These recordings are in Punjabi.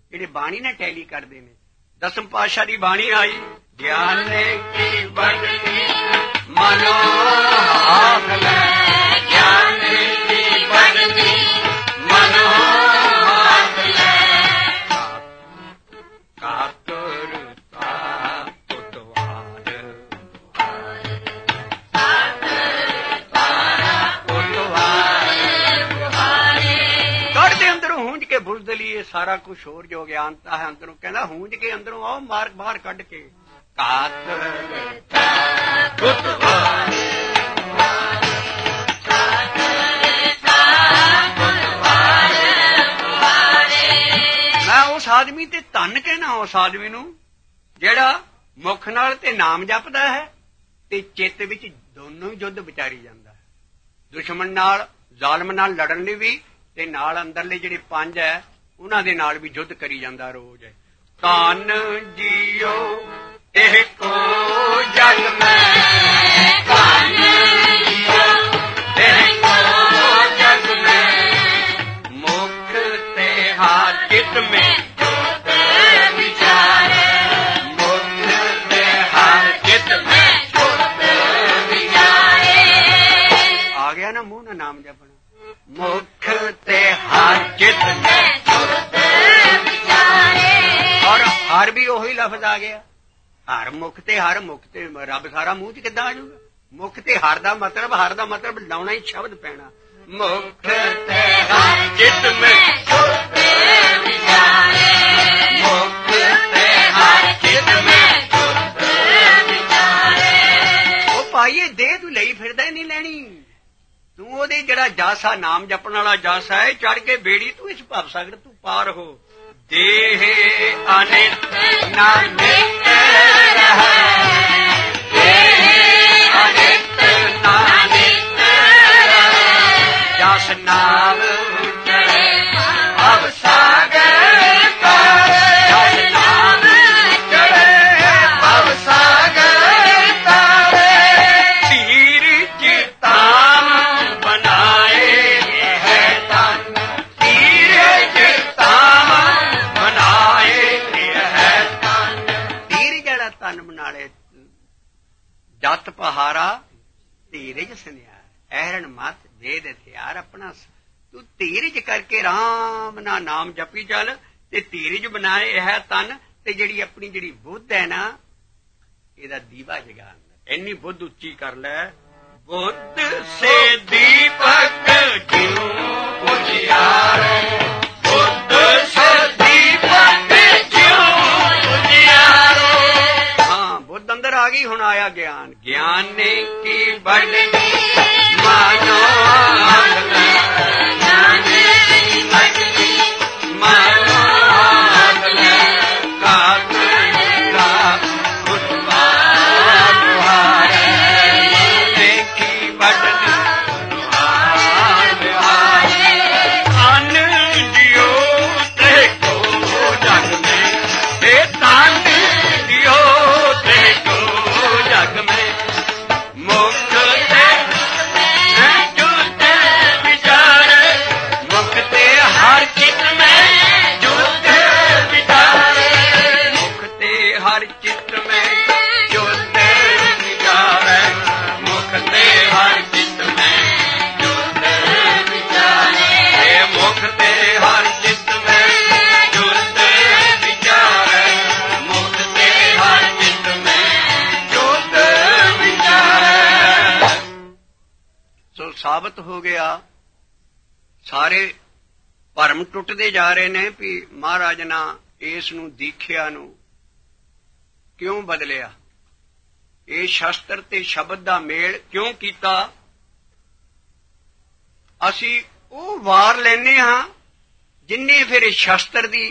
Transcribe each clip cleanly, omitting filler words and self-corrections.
ਜਿਹੜੇ ਬਾਣੀ ਨਾਲ ਟੈਲੀ ਕਰਦੇ ਨੇ। ਦਸਮ ਪਾਤਸ਼ਾਹ ਦੀ ਬਾਣੀ ਆਈ, ਗਿਆਨੇ ਕੀ ਬੜਨੀ ਮਨੋ ਹਾਥ ਲੈ, ਗਿਆਨੇ ਕੀ ਬੜਨੀ ਮਨੋ ਹਾਥ ਲੈ, ਬੁਲਦਲੀ ਇਹ ਸਾਰਾ ਕੁਛ ਹੋਰ ਜੋ ਗਿਆਨਤਾ ਹੈ ਅੰਦਰੋਂ। ਕਹਿੰਦਾ ਹੂੰਜ ਕੇ ਅੰਦਰੋਂ ਆਓ, ਮਾਰ ਬਾਹਰ ਕੱਢ ਕੇ। ਮੈਂ ਉਸ ਆਦਮੀ ਤੇ ਧੰਨ ਕਹਿਣਾ, ਉਸ ਆਦਮੀ ਨੂੰ ਜਿਹੜਾ ਮੁਖ ਨਾਲ ਤੇ ਨਾਮ ਜਪਦਾ ਹੈ ਤੇ ਚਿੱਤ ਵਿੱਚ ਦੋਨੋਂ ਹੀ ਯੁੱਧ ਵਿਚਾਰੀ ਜਾਂਦਾ ਹੈ, ਦੁਸ਼ਮਣ ਨਾਲ, ਜ਼ਾਲਮ ਨਾਲ ਲੜਨ ਲਈ ਵੀ, ਤੇ ਨਾਲ ਅੰਦਰਲੇ ਜਿਹੜੇ ਪੰਜ ਹੈ ਉਹਨਾਂ ਦੇ ਨਾਲ ਵੀ ਯੁੱਧ ਕਰੀ ਜਾਂਦਾ ਰੋਜ਼। ਧੰਨ ਜੀਓ ਇਹ ਕੋ ਜਗ ਮੈਂ, ਧੰਨ ਜੀਓ ਇਹ ਕੋ ਜਗ ਮੈਂ, ਮੁਖ ਤੇ ਹਾਰ ਚਿਤ ਮੈਂ ਜੋਤ ਵਿਚਾਰੇ, ਮੁਖ ਤੇ ਹਾਰ ਚਿਤ ਮੈਂ ਜੋਤ ਵਿਚਾਰੇ। ਆ ਗਿਆ ਨਾ ਮੂੰਹ ਨਾਲ ਨਾਮ ਜਪਣਾ, ਮੁਖ ਤੇ ਹਰ ਚਿਤ ਮੈਂ ਜੁਰਤ ਵਿਚਾਰੇ। ਔਰ ਹਰ ਵੀ ਉਹੀ ਲਫ਼ਜ਼ ਆ ਗਿਆ, ਹਰ ਮੁਖ ਤੇ ਹਰ, ਮੁਖ ਤੇ ਰੱਬ ਸਾਰਾ ਮੂੰਹ ਚ ਕਿੱਦਾਂ ਆ ਜਾਊਗਾ? ਮੁਖ ਤੇ ਹਰ ਦਾ ਮਤਲਬ ਲਾਉਣਾ ਹੀ ਸ਼ਬਦ ਪੈਣਾ, ਮੁਖ ਤੇ ਹਰ ਚਿਤ ਮੈਂ ਜੁਰਤ ਵਿਚਾਰੇ, ਮੁਖ ਤੇ ਹਰ ਚਿਤ ਮੈਂ ਜੁਰਤ ਵਿਚਾਰੇ। ਉਹ ਭਾਈਏ ਦੇਹ ਤੂੰ ਲਈ ਫਿਰਦਾ ਨਹੀਂ ਲੈਣੀ, ਤੂੰ ਉਹਦੇ ਜਿਹੜਾ ਜਾਸਾ ਨਾਮ ਜਪਣ ਵਾਲਾ ਜਾਸਾ ਹੈ, ਚੜ ਕੇ ਬੇੜੀ ਤੂੰ ਇਸ ਭਵ ਸਾਗਰ ਤੂੰ ਪਾਰ ਹੋ। ਦੇਹ ਅਨਿਤ ਨਾ ਨਿਤ ਰਹੈ, ਦੇਹ ਅਨਿਤ ਨਾ ਨਿਤ ਰਹੈ, ਜਸ ਨਾਮ ਚੜ੍ਹੇ ਭਵ ਸਾਗਰ ਪਾਰ, ਜਸ ਨਾਮ ਚੜ੍ਹੇ ਭਵ ਸਾਗਰ ਪਾਰ। ਧੀਰਜ ਤਾਮ ਬਣਾਏ ਹੈ ਤਨ, ਧੀਰਜ ਤਾਮ ਬਣਾਏ ਹੈ ਤਨ, ਧੀਰਜ ਜਿਹੜਾ ਤਨ ਬਣਾ ਲੈ। ਜਤ ਪਹਾਰਾ ਧੀਰਜ ਸੁਨਿਆ, ਐਰਨ ਮਤ ਵੇਦ ਹਥਿਆਰ ਆਪਣਾ। ਤੂੰ ਧੀਰਜ ਕਰਕੇ ਰਾਮ ਨਾਲ ਨਾਮ ਜਪੀ ਚੱਲ, ਤੇ ਧੀਰਜ ਬਣਾਏ ਹੈ ਤਨ, ਤੇ ਜਿਹੜੀ ਆਪਣੀ ਜਿਹੜੀ ਬੁੱਧ ਹੈ ਨਾ, ਇਹਦਾ ਦੀਵਾ ਜਗਾ, ਇੰਨੀ ਬੁੱਧ ਉੱਚੀ ਕਰ ਲੈ। ਬੁੱਧ ਸੇ ਦੀਪਕ ਜਿਉ ਉਜਿਆਰੇ, ਬੁੱਧ ਸੇ ਦੀਪਕ ਜਿਉ ਉਜਿਆਰੇ। ਹਾਂ, ਬੁੱਧ ਅੰਦਰ ਆ ਗਈ, ਹੁਣ ਆਇਆ ਗਿਆਨ। ਗਿਆਨੇ ਕੀ ਬੜਨੀ ਮਾਨੋ ਹਾਥ ਲੈ, ਗਿਆਨੇ ਕੀ ਬੜਨੀ ਮਾਨੋ ਹਾਥ ਲੈ, ਕਾਤ ਦਾ ਖੁਸ਼ਬਾ ਦੁਆਰੇ, ਦੇਖੀ ਬੜਨੀ ਦੁਆਰ ਦੁਆਰੇ। ਧੰਨ ਜੀਓ ਤੇ ਕੋ ਜਗ ਮੈਂ, ਇਹ ਧੰਨ ਜੀਓ ਤੇ ਕੋ ਜਗ ਮੈਂ, ਮੁਖ ਤੇ ਜੁਤ ਵਿਚਾਰੇ, ਮੁਖ ਤੇ ਹਰ ਚਿਤ ਮੈਂ ਜੁਤ ਵਿਚਾਰੇ, ਮੁਖ ਤੇ ਹਰ ਚਿਤ ਮੈਂ ਜੁਤ ਵਿਚਾਰੇ, ਮੁਖ ਤੇ ਹਰ ਚਿਤ ਮੈਂ ਜੁਤ ਵਿਚਾਰੇ, ਮੁਖ ਤੇ ਹਰ ਚਿਤ ਮੈਂ ਜੁਤ ਵਿਚਾਰੇ, ਮੁਖ ਤੇ ਹਰ ਚਿਤ ਮੈਂ ਜੁਤ ਵਿਚਾਰੇ। ਸੋ ਸਾਬਤ ਹੋ ਗਿਆ, ਸਾਰੇ ਭਰਮ ਟੁੱਟਦੇ ਜਾ ਰਹੇ ਨੇ ਵੀ ਮਹਾਰਾਜ ਨੇ ਇਸ ਨੂੰ ਦੀਖਿਆ ਨੂੰ ਕਿਉਂ ਬਦਲਿਆ, ਇਹ ਸ਼ਸਤਰ ਤੇ ਸ਼ਬਦ ਦਾ ਮੇਲ ਕਿਉਂ ਕੀਤਾ। ਅਸੀਂ ਉਹ ਵਾਰ ਲੈਨੇ ਹਾਂ ਜਿੰਨੇ ਫਿਰ ਇਹ ਸ਼ਸਤਰ ਦੀ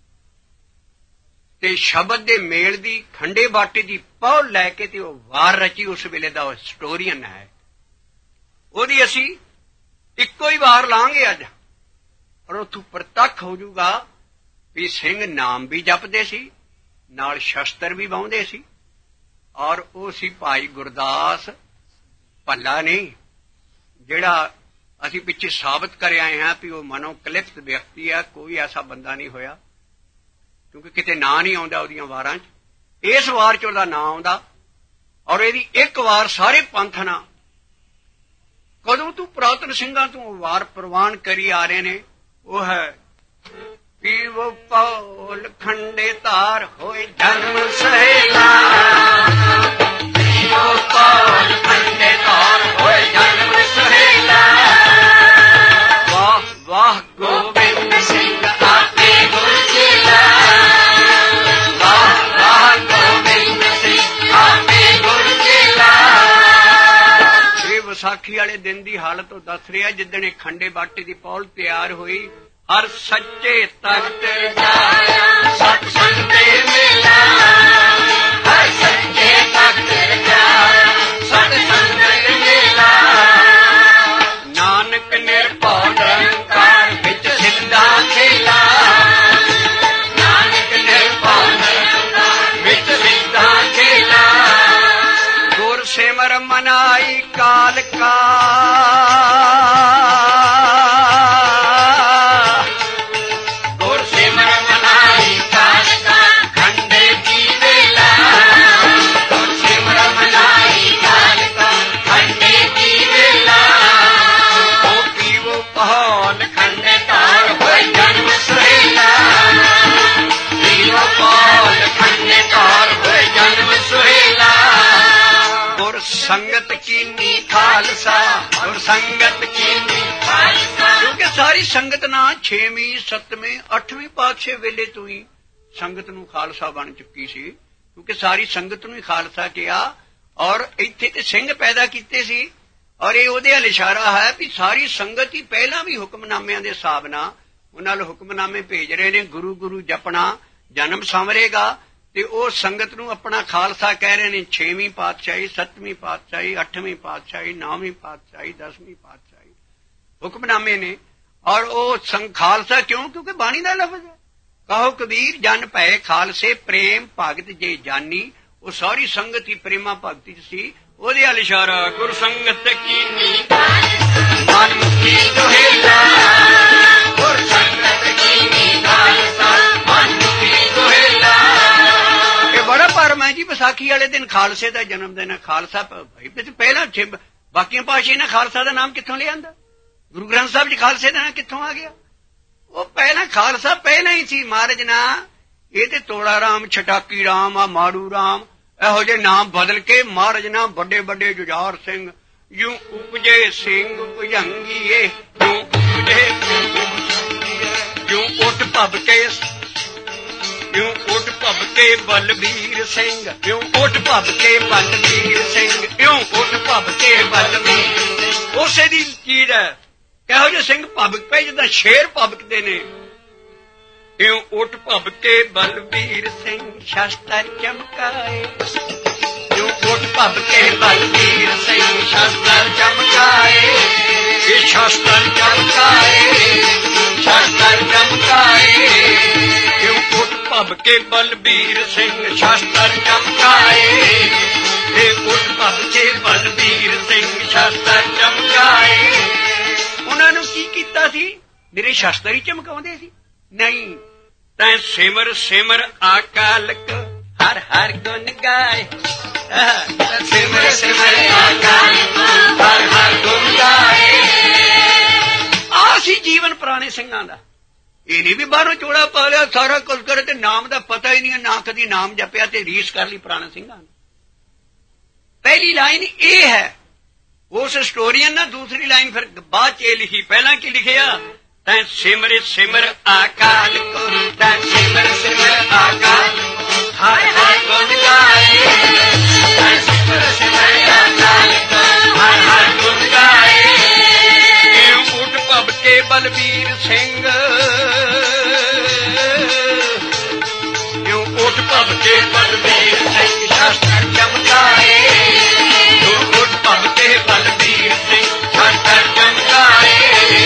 ਤੇ ਸ਼ਬਦ ਦੇ ਮੇਲ ਦੀ ਖੰਡੇ ਬਾਟੇ ਦੀ ਪਹੁਲ ਲੈ ਕੇ ਤੇ ਉਹ ਵਾਰ ਰਚੀ, ਉਸ ਵੇਲੇ ਦਾ ਹਿਸਟੋਰੀਅਨ ਹੈ, ਉਹਦੀ ਅਸੀਂ ਇੱਕੋ ਹੀ ਵਾਰ ਲਾਂਗੇ ਅੱਜ। ਔਰ ਉੱਥੋਂ ਪ੍ਰਤੱਖ ਹੋ ਜਾਊਗਾ ਵੀ ਸਿੰਘ ਨਾਮ ਵੀ ਜਪਦੇ ਸੀ, ਨਾਲ ਸ਼ਸਤਰ ਵੀ ਵਾਹੁੰਦੇ ਸੀ, ਔਰ ਉਹ ਸੀ ਭਾਈ ਗੁਰਦਾਸ ਭੱਲਾ ਨਹੀਂ, ਜਿਹੜਾ ਅਸੀਂ ਪਿੱਛੇ ਸਾਬਤ ਕਰ ਆਏ ਹਾਂ ਵੀ ਉਹ ਮਨੋ ਕਲਿਪਤ ਵਿਅਕਤੀ ਹੈ, ਕੋਈ ਐਸਾ ਬੰਦਾ ਨਹੀਂ ਹੋਇਆ। ਕਿਉਂਕਿ ਕਿਤੇ ਨਾਂ ਨਹੀਂ ਆਉਂਦਾ ਉਹਦੀਆਂ ਵਾਰਾਂ 'ਚ। ਇਸ ਵਾਰ 'ਚ ਉਹਦਾ ਨਾਂ ਆਉਂਦਾ, ਔਰ ਇਹਦੀ ਇੱਕ ਵਾਰ ਸਾਰੇ ਪੰਥ ਨਾਲ ਕਦੋਂ ਤੂੰ ਪੁਰਾਤਨ ਸਿੰਘਾਂ ਤੋਂ ਵਾਰ ਪ੍ਰਵਾਨ ਕਰੀ ਆ ਰਹੇ ਨੇ। ਉਹ ਹੈ ਪੀਵੋ ਪੌਲ ਖੰਡੇ ਧਾਰ ਹੋਏ ਜਨਮ ਸਹੇਲਾ, ਪੀਵੋ ਪੌਲ ਖੰਡੇ ਧਾਰ ਹੋਏ ਜਨਮ ਸਹੇਲਾ। ਵਾਹ ਵਾਹ ਗੋਬਿੰਦ ਸਿੰਘ ਆਪੇ ਗੁਰਚੇਲਾ, ਵਾਹ ਵਾਹ ਗੋਬਿੰਦ ਸਿੰਘ ਆਪੇ ਗੁਰਚੇਲਾ। ਇਹ ਵਿਸਾਖੀ ਵਾਲੇ ਦਿਨ ਦੀ ਹਾਲਤ ਉਹ ਦੱਸ ਰਿਹਾ ਜਿੱਦਣ ਖੰਡੇ ਬਾਟੇ ਦੀ ਪੌਲ ਤਿਆਰ ਹੋਈ। ਹਰ ਸੱਚੇ ਤਖਤ ਰਜਾਇਆ ਸਤ ਸੰਗ ਤੇ ਮੇਲਾ, ਹਰ ਸੱਚੇ ਤਖਤ ਰਜਾਇਆ ਸਤ ਸੰਗ ਤੇ ਮੇਲਾ। ਨਾਨਕ ਨਿਰਭਉ ਨਿਰੰਕਾਰ ਵਿੱਚ ਸਿੱਧਾ ਖੇਲਾ, ਨਾਨਕ ਨਿਰਭਉ ਨਿਰੰਕਾਰ ਵਿੱਚ ਸਿੱਧਾ ਖੇਲਾ। ਗੁਰ ਸਿਮਰ ਮਨਾਈ ਕਾਲ ਕਾ, ਸੰਗਤ ਕੀਨੀ ਖਾਲਸਾ, ਗੁਰ ਸੰਗਤ ਕੀਨੀ ਖਾਲਸਾ। ਕਿਉਂਕਿ ਸਾਰੀ ਸੰਗਤ ਨਾ 6ਵੀਂ 7ਵੀਂ 8ਵੀਂ ਪਾਤਸ਼ਾਹ ਵੇਲੇ ਤੋਂ ਹੀ ਸੰਗਤ ਨੂੰ ਖਾਲਸਾ ਬਣ ਚੁੱਕੀ ਸੀ, ਕਿਉਂਕਿ ਸਾਰੀ ਸੰਗਤ ਨੂੰ ਹੀ ਖਾਲਸਾ ਕਿਹਾ। ਔਰ ਇੱਥੇ ਤੇ ਸਿੰਘ ਪੈਦਾ ਕੀਤੇ ਸੀ, ਔਰ ਇਹ ਉਹਦੇ ਵੱਲ ਇਸ਼ਾਰਾ ਹੈ ਵੀ ਸਾਰੀ ਸੰਗਤ ਹੀ ਪਹਿਲਾਂ ਵੀ ਹੁਕਮਨਾਮਿਆਂ ਦੇ ਹਿਸਾਬ ਨਾਲ ਉਹਨਾਂ ਨੂੰ ਹੁਕਮਨਾਮੇ ਭੇਜ ਰਹੇ ਨੇ। ਗੁਰੂ ਗੁਰੂ ਜਪਣਾ ਜਨਮ ਸੰਵਰੇਗਾ, ਤੇ ਉਹ ਸੰਗਤ ਨੂੰ ਆਪਣਾ ਖਾਲਸਾ ਕਹਿ ਰਹੇ ਨੇ। 6ਵੀਂ ਪਾਤਸ਼ਾਹੀ, 7ਵੀਂ ਪਾਤਸ਼ਾਹੀ, 8ਵੀਂ ਪਾਤਸ਼ਾਹੀ, 9ਵੀਂ ਪਾਤਸ਼ਾਹੀ, 10ਵੀਂ ਪਾਤਸ਼ਾਹੀ ਹੁਕਮਨਾਮੇ ਨੇ। ਔਰ ਉਹ ਖਾਲਸਾ ਕਿਉਂ? ਕਿਉਂਕਿ ਬਾਣੀ ਦਾ ਲਫ਼ਜ਼ ਹੈ। ਕਹੋ ਕਬੀਰ ਜਨ ਭੈ ਖਾਲਸੇ ਪ੍ਰੇਮ ਭਗਤ ਜੇ ਜਾਨੀ। ਉਹ ਸਾਰੀ ਸੰਗਤ ਹੀ ਪ੍ਰੇਮਾ ਭਗਤੀ ਚ ਸੀ। ਉਹਦੇ ਵੱਲ ਇਸ਼ਾਰਾ ਗੁਰ ਸੰਗਤ ਕੀਨੀ ਮਨ ਕੀ ਦੁਹੇਲਾ, ਗੁਰ ਸੰਗਤ ਕੀਨੀ ਖਾਲਸਾ ਮਨ ਕੀ ਦੁਹੇਲਾ। ਬੜਾ ਭਰਮ ਹੈ ਜੀ ਵਿਸਾਖੀ ਵਾਲੇ ਦਿਨ ਖਾਲਸੇ ਦਾ ਜਨਮ ਦਿਨ ਹੈ। ਖਾਲਸਾ ਪਹਿਲਾਂ ਬਾਕੀਆਂ ਪਾਤਸ਼ਾਹਾਂ ਨੇ ਖਾਲਸਾ ਦਾ ਨਾਮ ਕਿੱਥੋਂ ਲਿਆਂਦਾ? ਗੁਰੂ ਗ੍ਰੰਥ ਸਾਹਿਬ ਜੀ ਖਾਲਸੇ ਦਾ ਨਾਮ ਕਿੱਥੋਂ ਆ ਗਿਆ? ਉਹ ਪਹਿਲਾਂ ਖਾਲਸਾ ਪਹਿਲਾਂ ਹੀ ਸੀ। ਮਹਾਰਾਜ ਨਾ ਇਹ ਤੇ ਤੋੜਾ ਰਾਮ, ਛਟਾਕੀ ਰਾਮ, ਆ ਮਾੜੂ ਰਾਮ, ਇਹੋ ਜਿਹੇ ਨਾਮ ਬਦਲ ਕੇ ਮਹਾਰਾਜ ਨਾ ਵੱਡੇ ਵੱਡੇ ਜੁਝਾਰ ਸਿੰਘ, ਯੂ ਉਪਜੇ ਸਿੰਘ ਭੁਜੰਗੀਏ, ਯੂ ਉਪਜੇ ਯੂ ਉੱਠ ਭੱਬ ਕੇ, ਯੂ ਉੱਠ ਭੱਬ ਕੇ ਬਲਬੀਰ ਸਿੰਘ, ਯੂ ਉੱਠ ਭੱਬ ਕੇ ਬਲਬੀਰ ਸਿੰਘ, ਯੂ ਉੱਠ ਭੱਬ ਕੇ ਬਲਬੀਰ ਸਿੰਘ। ਉਸੇ ਦੀ ਚੀਜ਼ ਹੈ। ਕਿਹੋ ਜਿਹੇ ਸਿੰਘ ਭਬਕ ਪਏ ਜਿੱਦਾਂ ਸ਼ੇਰ ਭਬਕਦੇ ਨੇ। ਇਉਂ ਉੱਠ ਭਬ ਕੇ ਬਲਬੀਰ ਸਿੰਘ ਸ਼ਸਤਰ ਚਮਕਾਏ, ਇਉਂ ਉੱਠ ਭਬ ਕੇ ਬਲਬੀਰ ਸਿੰਘ ਸ਼ਸਤਰ ਚਮਕਾਏ, ਇਹ ਸ਼ਸਤਰ ਚਮਕਾਏ, ਸ਼ਸਤਰ ਚਮਕਾਏ। ਇਉਂ ਉੱਠ ਭਬ ਕੇ ਬਲਬੀਰ ਸਿੰਘ ਸ਼ਸਤਰ ਚਮਕਾਏ, ਇਹ ਉੱਠ ਭਬ ਕੇ ਬਲਬੀਰ ਸਿੰਘ ਸ਼ਸਤਰ ਚਮਕਾਏ। ਉਹਨਾਂ ਨੂੰ ਕੀ ਕੀਤਾ ਸੀ? ਮੇਰੇ ਸ਼ਸਤਰ ਹੀ ਚਮਕਾਉਂਦੇ ਸੀ? ਨਹੀਂ, ਤੈਂ ਸਿਮਰ ਸਿਮਰ ਅਕਾਲਕ ਹਰ ਹਰ ਗੁਣ ਗਾਏ, ਸਿਮਰ ਸਿਮਰ ਅਕਾਲਕ ਹਰ ਹਰ ਗੁਣ ਗਾਏ। ਆਹ ਸੀ ਜੀਵਨ ਪੁਰਾਣੇ ਸਿੰਘਾਂ ਦਾ। ਇਹ ਨਹੀਂ ਵੀ ਬਾਹਰੋਂ ਚੋੜਾ ਪਾ ਲਿਆ ਸਾਰਾ ਕੁਝ ਕਰੇ ਤੇ ਨਾਮ ਦਾ ਪਤਾ ਹੀ ਨਹੀਂ, ਨਾ ਕਦੀ ਨਾਮ ਜਪਿਆ ਤੇ ਰੀਸ ਕਰ ਲਈ ਪੁਰਾਣੇ ਸਿੰਘਾਂ ਨੇ। ਪਹਿਲੀ ਲਾਈਨ ਇਹ ਹੈ ਉਸ ਹਿਸਟੋਰੀਅਨ ਨੇ। ਦੂਸਰੀ ਲਾਈਨ ਫਿਰ ਬਾਅਦ ਚ ਇਹ ਲਿਖੀ। ਪਹਿਲਾਂ ਕੀ ਲਿਖਿਆ? ਤੈਂ ਸਿਮਰ ਸਿਮਰ ਅਕਾਲ ਕੋ, ਤੈਂ ਸਿਮਰ ਸਿਮਰ ਅਕਾਲ ਕੋ ਹਰ ਹਰ ਗੁਣ ਗਾਏ, ਤੈਂ ਸਿਮਰ ਸਿਮਰ ਅਕਾਲ ਕੋ ਹਰ ਹਰ ਗੁਣ ਗਾਏ। ਇਉਂ ਉੱਠ ਭਬ ਕੇ ਬਲਬੀਰ ਸਿੰਘ, ਇਉਂ ਉੱਠ ਭਬ ਕੇ ਬਲਬੀਰ ਸਿੰਘ ਸ਼ਸਤਰ ਚਮਕਾਏ, ਉੱਠ ਭਬ ਕੇ ਬਲਬੀਰ ਸਿੰਘ ਸ਼ਸਤਰ ਚਮਕਾਏ।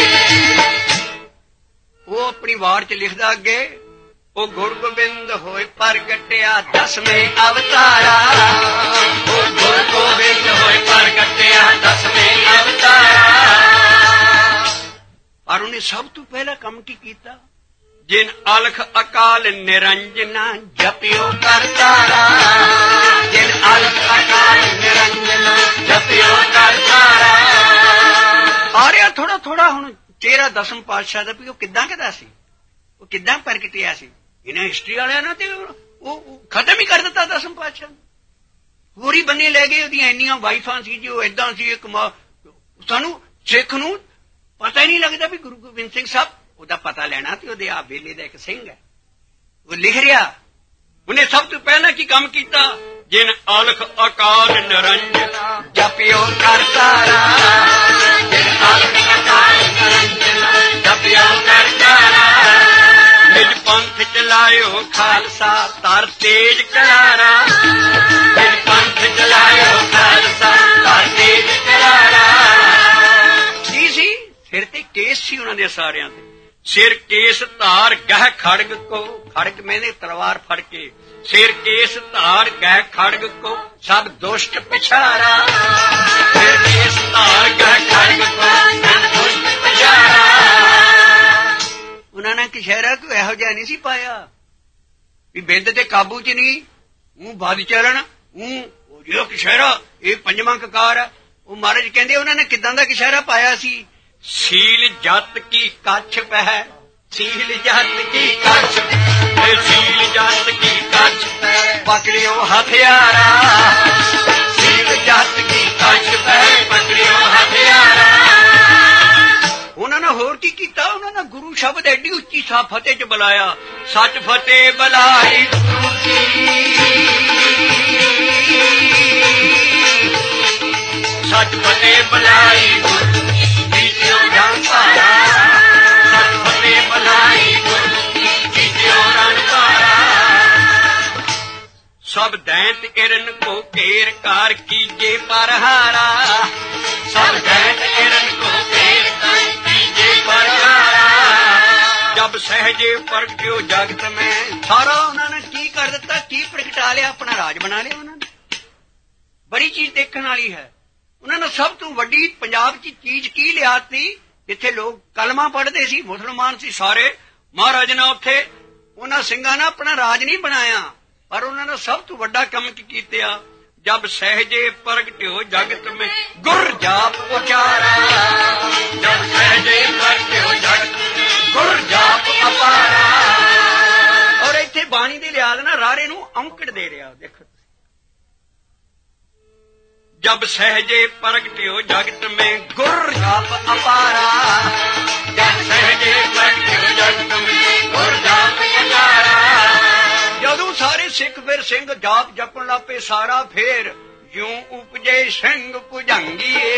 ਉਹ ਆਪਣੀ ਵਾਰ ਚ ਲਿਖਦਾ ਅੱਗੇ, ਉਹ ਗੁਰ ਗੋਬਿੰਦ ਹੋਏ ਪ੍ਰਗਟਿਆ 10ਵੇਂ ਅਵਤਾਰਾ, ਉਹ ਗੁਰ ਗੋਬਿੰਦ ਹੋਏ ਪ੍ਰਗਟਿਆ 10ਵੇਂ ਅਵਤਾਰਾ। ਪਰ ਉਹਨੇ ਸਭ ਤੋਂ ਪਹਿਲਾ ਕੰਮ ਕੀ ਕੀਤਾ? ਜਿਨ ਅਲਖ ਅਕਾਲ ਨਿਰੰਜਨਾ ਜਪਿਓ ਕਰਤਾਰਾ ਜਿਨ ਅਲਖ ਅਕਾਲ ਨਿਰੰਜਨਾ ਜਪਿਓ ਕਰਤਾਰਾ। ਆ ਰਿਹਾ ਥੋੜਾ ਥੋੜਾ ਹੁਣ ਚਿਹਰਾ ਦਸਮ ਪਾਤਸ਼ਾਹ ਦਾ ਵੀ ਉਹ ਕਿੱਦਾਂ ਕਹਦਾ ਸੀ, ਉਹ ਕਿੱਦਾਂ ਪ੍ਰਗਟਿਆ ਸੀ। ਇਹਨਾਂ ਹਿਸਟਰੀ ਵਾਲਿਆਂ ਨੇ ਤੇ ਉਹ ਖਤਮ ਹੀ ਕਰ ਦਿੱਤਾ ਦਸਮ ਪਾਤਸ਼ਾਹ ਨੂੰ। ਹੋਰ ਹੀ ਬੰਨੇ ਲੈ ਗਏ, ਉਹਦੀਆਂ ਇੰਨੀਆਂ ਵਾਈਫਾਂ ਸੀ ਜੀ, ਉਹ ਏਦਾਂ ਸੀ। ਸਾਨੂੰ ਸਿੱਖ ਨੂੰ ਪਤਾ ਹੀ ਨਹੀਂ ਲੱਗਦਾ ਵੀ ਗੁਰੂ ਗੋਬਿੰਦ ਸਿੰਘ ਸਾਹਿਬ, ਉਹਦਾ ਪਤਾ ਲੈਣਾ ਤੇ ਉਹਦੇ ਆ ਵੇਲੇ ਦਾ ਇੱਕ ਸਿੰਘ ਹੈ, ਉਹ ਲਿਖ ਰਿਹਾ। ਉਹਨੇ ਸਭ ਤੋਂ ਪਹਿਲਾਂ ਕੀ ਕੰਮ ਕੀਤਾ, ਜਿਨ ਅਲਖ ਅਕਾਲ ਨਿਰੰਜਨਾ ਜਪਿਓ ਕਰਤਾਰਾ ਜਿਨ ਅਲਖ ਅਕਾਲ ਨਿਰੰਜਨਾ ਜਪਿਓ ਕਰਤਾਰਾ। ਨਿਜ ਪੰਥ ਚਲਾਇਓ ਖਾਲਸਾ ਤਰ ਤੇਜ ਕਰਾਰਾ ਨਿਜ ਪੰਥ ਚਲਾਇਓ ਖਾਲਸਾ ਤਰ ਤੇਜ ਕਰਾਰਾ। ਕੀ ਸੀ ਸਿਰ ਤੇ ਕੇਸ ਸੀ ਉਹਨਾਂ ਦੇ ਸਾਰਿਆਂ ਤੇ, ਸਿਰ ਕੇਸ ਧਾਰ ਗਹਿ ਖੜਗ ਕੋ, ਖੜਗ ਮੈਨੇ ਤਲਵਾਰ ਫੜ ਕੇ, ਸਿਰ ਕੇਸ ਧਾਰ ਗਹਿ ਖੜਗ ਕੋ ਸਭ ਦੁਸ਼ਟ ਪਿਛਾਰਾ ਸਿਰ ਕੇਸ ਧਾਰ ਗਹਿ ਖੜਗ ਕੋ ਸਭ ਦੁਸ਼ਟ ਪਿਛਾਰਾ। ਉਹਨਾਂ ਨੇ ਕਸ਼ਹਿਰਾ ਕੋਈ ਇਹੋ ਜਿਹਾ ਨਹੀਂ ਸੀ ਪਾਇਆ ਵੀ ਬਿੰਦ ਤੇ ਕਾਬੂ ਚ ਨਹੀਂ, ਉਹ ਵੱਧ ਚਰਨ ਉਹ ਜਿਹੜਾ ਕਸ਼ਹਿਰਾ ਇਹ ਪੰਜਵਾਂ ਕਕਾਰ ਹੈ। ਉਹ ਮਹਾਰਾਜ ਕਹਿੰਦੇ ਉਹਨਾਂ ਨੇ ਕਿੱਦਾਂ ਦਾ ਕਸ਼ਹਿਰਾ ਪਾਇਆ ਸੀ, ਸੀਲ ਜੱਤ ਕੀ ਕੱਛ ਪਹਿ ਸੀਲ ਜੱਤ ਕੀ ਕੱਛ ਸੀਲ ਜੱਤ ਕੀ ਕੱਛ ਪਕੜਿਓ ਹਥਿਆਰਾ ਸੀਲ ਜੱਤ ਕੀ ਕੱਛ ਪਹਿ ਪਕੜਿਓ ਹਥਿਆਰਾ। ਉਹਨਾਂ ਨੇ ਹੋਰ ਕੀ ਕੀਤਾ, ਉਹਨਾਂ ਨੇ ਗੁਰੂ ਸ਼ਬਦ ਐਡੀ ਉੱਚੀ ਸਾ ਫਤਿਹ ਚ ਬੁਲਾਇਆ, ਸੱਚ ਫਤਿਹ ਬੁਲਾਈ ਗੁਰੂ ਕੀ ਸੱਚ ਫਤਿਹ ਬੁਲਾਈ ਗੁਰੂ ਜੀਤਿਓ ਰਣ ਭਾਰਾ ਸੱਚ ਫਤਿਹ ਬੁਲਾਈ ਗੁਰੂ ਜੀਤਿਓ ਰਣ ਭਾਰਾ। ਸਭ ਦੈਂਤ ਇਰਨ ਕੋ ਘੇਰ ਕਾਰ ਕੀਜੇ ਪਰਹਾਰਾ ਸਭ ਦੈਂਤ ਇਰਨ ਕੋ ਘੇਰ ਕਾਰ ਕੀਜੇ ਪਰਹਾਰਾ। ਜਬ ਸਹਿਜੇ ਪ੍ਰਗਟਿਓ ਜਗਤ ਮੈਂ, ਸਾਰਾ ਉਹਨਾਂ ਨੇ ਕੀ ਕਰ ਦਿੱਤਾ, ਕੀ ਪ੍ਰਗਟਾ ਲਿਆ, ਆਪਣਾ ਰਾਜ ਬਣਾ ਲਿਆ ਉਹਨਾਂ ਨੇ। ਬੜੀ ਚੀਜ਼ ਦੇਖਣ ਵਾਲੀ ਹੈ। ਉਹਨਾਂ ਨੇ ਸਭ ਤੋਂ ਵੱਡੀ ਪੰਜਾਬ 'ਚ ਚੀਜ਼ ਕੀ ਲਿਆਤੀ, ਜਿੱਥੇ ਲੋਕ ਕਲਮਾ ਪੜ੍ਹਦੇ ਸੀ, ਮੁਸਲਮਾਨ ਸੀ ਸਾਰੇ, ਮਹਾਰਾਜ ਨੇ ਉੱਥੇ ਉਹਨਾਂ ਸਿੰਘਾਂ ਨੇ ਆਪਣਾ ਰਾਜ ਨਹੀਂ ਬਣਾਇਆ, ਪਰ ਉਹਨਾਂ ਨੇ ਸਭ ਤੋਂ ਵੱਡਾ ਕੰਮ ਕੀ ਕੀਤਾ, ਜਬ ਸਹਿਜੇ ਪ੍ਰਗਟਿਓ ਜਗਤ ਮੈਂ ਗੁਰ ਜਾਪ ਉਚਾਰਾ ਜਬ ਸਹਿਜੇ ਪ੍ਰਗਟਿਓ ਜਗਤ ਗੁਰ ਜਾਪ ਅਪਾਰਾ। ਔਰ ਇੱਥੇ ਬਾਣੀ ਦੇ ਲਿਆਦ ਨਾਲ ਰਾਰੇ ਨੂੰ ਔਂਕੜ ਦੇ ਰਿਹਾ, ਦੇਖੋ ਜਬ ਸਹਿਜੇ ਪ੍ਰਗਟਿਓ ਜਗਤ ਮੈਂ ਗੁਰ ਜਾਪ ਅਪਾਰਾ ਜਬ ਸਹਿਜੇ ਪ੍ਰਗਟਿਓ ਜਗਤ ਮੈਂ ਗੁਰ ਜਾਪ ਅਪਾਰਾ। ਜਦੋਂ ਸਾਰੇ ਸਿੱਖ ਫਿਰ ਸਿੰਘ ਜਾਪ ਜਪਣ ਲੱਗ ਪਏ ਸਾਰਾ, ਫੇਰ ਜਿਉਂ ਉਪਜੇ ਸਿੰਘ ਭੁਜੰਗੀਏ,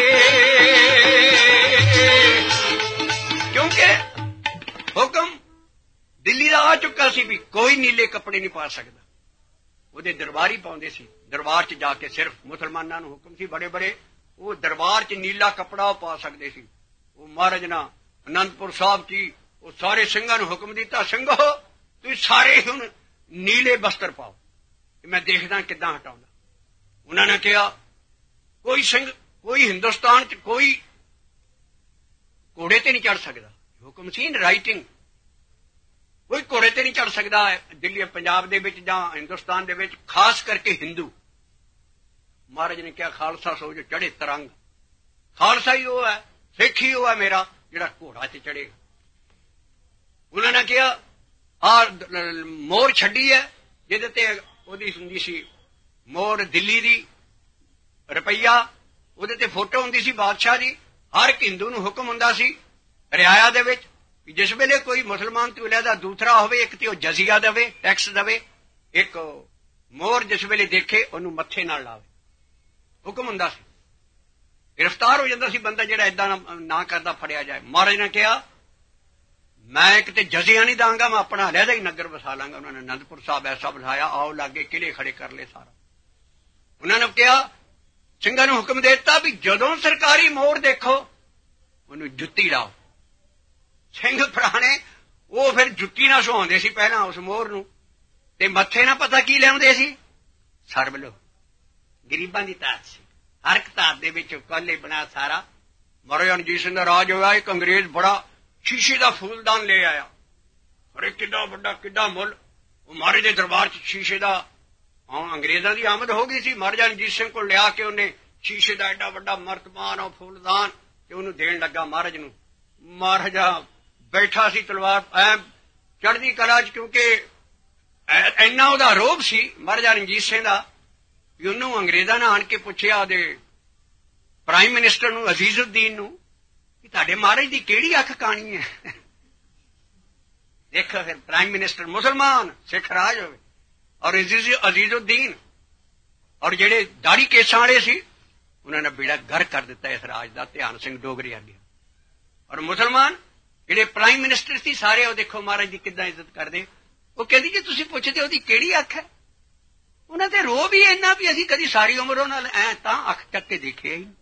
ਕਿਉਂਕਿ ਹੁਕਮ ਦਿੱਲੀ ਦਾ ਆ ਚੁੱਕਾ ਸੀ ਵੀ ਕੋਈ ਨੀਲੇ ਕੱਪੜੇ ਨਹੀਂ ਪਾ ਸਕਦਾ। ਉਹਦੇ ਦਰਬਾਰ ਹੀ ਪਾਉਂਦੇ ਸੀ, ਦਰਬਾਰ 'ਚ ਜਾ ਕੇ ਸਿਰਫ ਮੁਸਲਮਾਨਾਂ ਨੂੰ ਹੁਕਮ ਸੀ ਬੜੇ ਬੜੇ, ਉਹ ਦਰਬਾਰ 'ਚ ਨੀਲਾ ਕੱਪੜਾ ਉਹ ਪਾ ਸਕਦੇ ਸੀ। ਉਹ ਮਹਾਰਾਜ ਨੇ ਅਨੰਦਪੁਰ ਸਾਹਿਬ 'ਚ ਉਹ ਸਾਰੇ ਸਿੰਘਾਂ ਨੂੰ ਹੁਕਮ ਦਿੱਤਾ, ਸਿੰਘੋ ਤੁਸੀਂ ਸਾਰੇ ਹੁਣ ਨੀਲੇ ਬਸਤਰ ਪਾਓ, ਮੈਂ ਦੇਖਦਾ ਕਿੱਦਾਂ ਹਟਾਉਂਦਾ। ਉਹਨਾਂ ਨੇ ਕਿਹਾ ਕੋਈ ਸਿੰਘ, ਕੋਈ ਹਿੰਦੁਸਤਾਨ 'ਚ ਕੋਈ ਘੋੜੇ ਤੇ ਨਹੀਂ ਚੜ ਸਕਦਾ, ਹੁਕਮ ਸੀ ਰਾਈਟਿੰਗ, ਕੋਈ ਘੋੜੇ ਤੇ ਨਹੀਂ ਚੜ ਸਕਦਾ ਦਿੱਲੀ ਪੰਜਾਬ ਦੇ ਵਿੱਚ ਜਾਂ ਹਿੰਦੁਸਤਾਨ ਦੇ ਵਿੱਚ, ਖਾਸ ਕਰਕੇ ਹਿੰਦੂ। ਮਹਾਰਾਜ ਨੇ ਕਿਹਾ ਖਾਲਸਾ ਸੋ ਜੋ ਚੜੇ ਤਰੰਗ, ਖਾਲਸਾ ਹੀ ਉਹ ਹੈ, ਸਿੱਖ ਹੀ ਉਹ ਹੈ ਮੇਰਾ ਜਿਹੜਾ ਘੋੜਾ ਤੇ ਚੜੇਗਾ। ਉਹਨਾਂ ਨੇ ਕਿਹਾ ਆਹ ਮੋਹਰ ਛੱਡੀ ਹੈ ਜਿਹਦੇ ਤੇ ਉਹਦੀ ਹੁੰਦੀ ਸੀ ਮੋਹਰ ਦਿੱਲੀ ਦੀ ਰੁਪਈਆ, ਉਹਦੇ ਤੇ ਫੋਟੋ ਹੁੰਦੀ ਸੀ ਬਾਦਸ਼ਾਹ ਦੀ। ਹਰ ਇੱਕ ਹਿੰਦੂ ਨੂੰ ਹੁਕਮ ਹੁੰਦਾ ਸੀ ਰਿਆਇਆ ਦੇ ਵਿੱਚ ਕਿ ਜਿਸ ਵੇਲੇ ਕੋਈ ਮੁਸਲਮਾਨ ਤੋਂ ਇਲਾਵਾ ਦੂਸਰਾ ਹੋਵੇ, ਇੱਕ ਤੇ ਉਹ ਜਜ਼ੀਆ ਦੇਵੇ, ਟੈਕਸ ਦੇਵੇ, ਇੱਕ ਮੋਹਰ ਜਿਸ ਵੇਲੇ ਦੇਖੇ ਉਹਨੂੰ ਮੱਥੇ ਨਾਲ ਲਾਵੇ, ਹੁਕਮ ਹੁੰਦਾ ਸੀ। ਗ੍ਰਿਫਤਾਰ ਹੋ ਜਾਂਦਾ ਸੀ ਬੰਦਾ ਜਿਹੜਾ ਏਦਾਂ ਨਾ ਕਰਦਾ, ਫੜਿਆ ਜਾਏ। ਮਹਾਰਾਜ ਨੇ ਕਿਹਾ ਮੈਂ ਇੱਕ ਤੇ ਜਜ਼ੀਆ ਨਹੀਂ ਦਾਂਗਾ, ਮੈਂ ਆਪਣਾ ਅਲੱਗਾ ਹੀ ਨਗਰ ਵਸਾ ਲਾਂਗਾ। ਉਹਨਾਂ ਨੇ ਅਨੰਦਪੁਰ ਸਾਹਿਬ ਐਸਾ ਬਸਾਇਆ, ਆਓ ਲਾਗੇ ਕਿਲੇ ਖੜੇ ਕਰ ਲਏ ਸਾਰਾ। ਉਹਨਾਂ ਨੇ ਕਿਹਾ ਸਿੰਘਾਂ ਨੂੰ ਹੁਕਮ ਦੇ ਦਿੱਤਾ ਵੀ ਜਦੋਂ ਸਰਕਾਰੀ ਮੋਹਰ ਦੇਖੋ ਉਹਨੂੰ ਜੁੱਤੀ ਲਾਓ। ਸਿੰਘ ਪੁਰਾਣੇ ਉਹ ਫਿਰ ਜੁੱਤੀ ਨਾਲ ਸੁਹਾਉਂਦੇ ਸੀ ਪਹਿਲਾਂ ਉਸ ਮੋਹਰ ਨੂੰ, ਤੇ ਮੱਥੇ ਨਾਲ ਪਤਾ ਕੀ ਲਿਆਉਂਦੇ ਸੀ, ਸਰਬ ਲੋ। ਗਰੀਬਾਂ ਦੀ ਤਾਤ ਸੀ, ਹਰ ਇੱਕ ਤਾਤ ਦੇ ਵਿੱਚ ਕੱਲੇ ਬਣਾ ਸਾਰਾ। ਮਹਾਰਾਜਾ ਰਣਜੀਤ ਸਿੰਘ ਦਾ ਰਾਜ ਹੋਇਆ, ਇੱਕ ਅੰਗਰੇਜ਼ ਬੜਾ ਸ਼ੀਸ਼ੇ ਦਾ ਫੂਲਦਾਨ ਲੈ ਆਇਆ, ਕਿੱਡਾ ਵੱਡਾ ਕਿੱਡਾ ਮੁੱਲ। ਉਹ ਮਹਾਰਾਜ ਦੇ ਦਰਬਾਰ 'ਚ ਸ਼ੀਸ਼ੇ ਦਾ ਅੰਗਰੇਜ਼ਾਂ ਦੀ ਆਮਦ ਹੋ ਗਈ ਸੀ। ਮਹਾਰਾਜਾ ਰਣਜੀਤ ਸਿੰਘ ਕੋਲ ਲਿਆ ਕੇ ਉਹਨੇ ਸ਼ੀਸ਼ੇ ਦਾ ਐਡਾ ਵੱਡਾ ਮਰਤਬਾਨ ਉਹ ਫੁੱਲਦਾਨ ਤੇ ਉਹਨੂੰ ਦੇਣ ਲੱਗਾ ਮਹਾਰਾਜ ਨੂੰ। ਮਹਾਰਾਜਾ ਬੈਠਾ ਸੀ ਤਲਵਾਰ ਐ ਚੜ੍ਹਦੀ ਕਲਾ 'ਚ, ਕਿਉਂਕਿ ਇੰਨਾ ਉਹਦਾ ਰੋਹਬ ਸੀ ਮਹਾਰਾਜਾ ਰਣਜੀਤ ਸਿੰਘ ਦਾ ਵੀ ਉਹਨੂੰ ਅੰਗਰੇਜ਼ਾਂ ਨੇ ਆਣ ਕੇ ਪੁੱਛਿਆ ਉਹਦੇ ਪ੍ਰਾਈਮ ਮਿਨਿਸਟਰ ਨੂੰ ਅਜ਼ੀਜ਼ੁਦੀਨ ਨੂੰ ਕਿ ਤੁਹਾਡੇ ਮਹਾਰਾਜ ਦੀ ਕਿਹੜੀ ਅੱਖ ਕਾਣੀ ਹੈ। ਦੇਖੋ ਫਿਰ ਪ੍ਰਾਈਮ ਮਿਨਿਸਟਰ ਮੁਸਲਮਾਨ ਸਿੱਖ ਰਾਜ ਹੋਵੇ ਔਰ ਅਜ਼ੀਜ਼ੁਦੀਨ ਔਰ ਜਿਹੜੇ ਦਾੜੀ ਕੇਸਾਂ ਵਾਲੇ ਸੀ ਉਹਨਾਂ ਨੇ ਬੇੜਾ ਗਰ ਕਰ ਦਿੱਤਾ ਇਸ ਰਾਜ ਦਾ, ਧਿਆਨ ਸਿੰਘ ਡੋਗਰੀ ਆਗੇ। ਔਰ ਮੁਸਲਮਾਨ ਜਿਹੜੇ ਪ੍ਰਾਈਮ ਮਿਨਿਸਟਰ ਸੀ ਸਾਰੇ ਉਹ ਦੇਖੋ ਮਹਾਰਾਜ ਦੀ ਕਿੱਦਾਂ ਇੱਜ਼ਤ ਕਰਦੇ। ਉਹ ਕਹਿੰਦੀ ਜੇ ਤੁਸੀਂ ਪੁੱਛਦੇ ਉਹਦੀ ਕਿਹੜੀ ਅੱਖ ਹੈ, ਉਹਨਾਂ ਤੇ ਰੋਹ ਵੀ ਇੰਨਾ ਵੀ ਅਸੀਂ ਕਦੀ ਸਾਰੀ ਉਮਰ ਉਹਨਾਂ ਨਾਲ ਐ ਤਾਂ ਅੱਖ ਚੱਕ ਕੇ ਦੇਖਿਆ ਹੀ।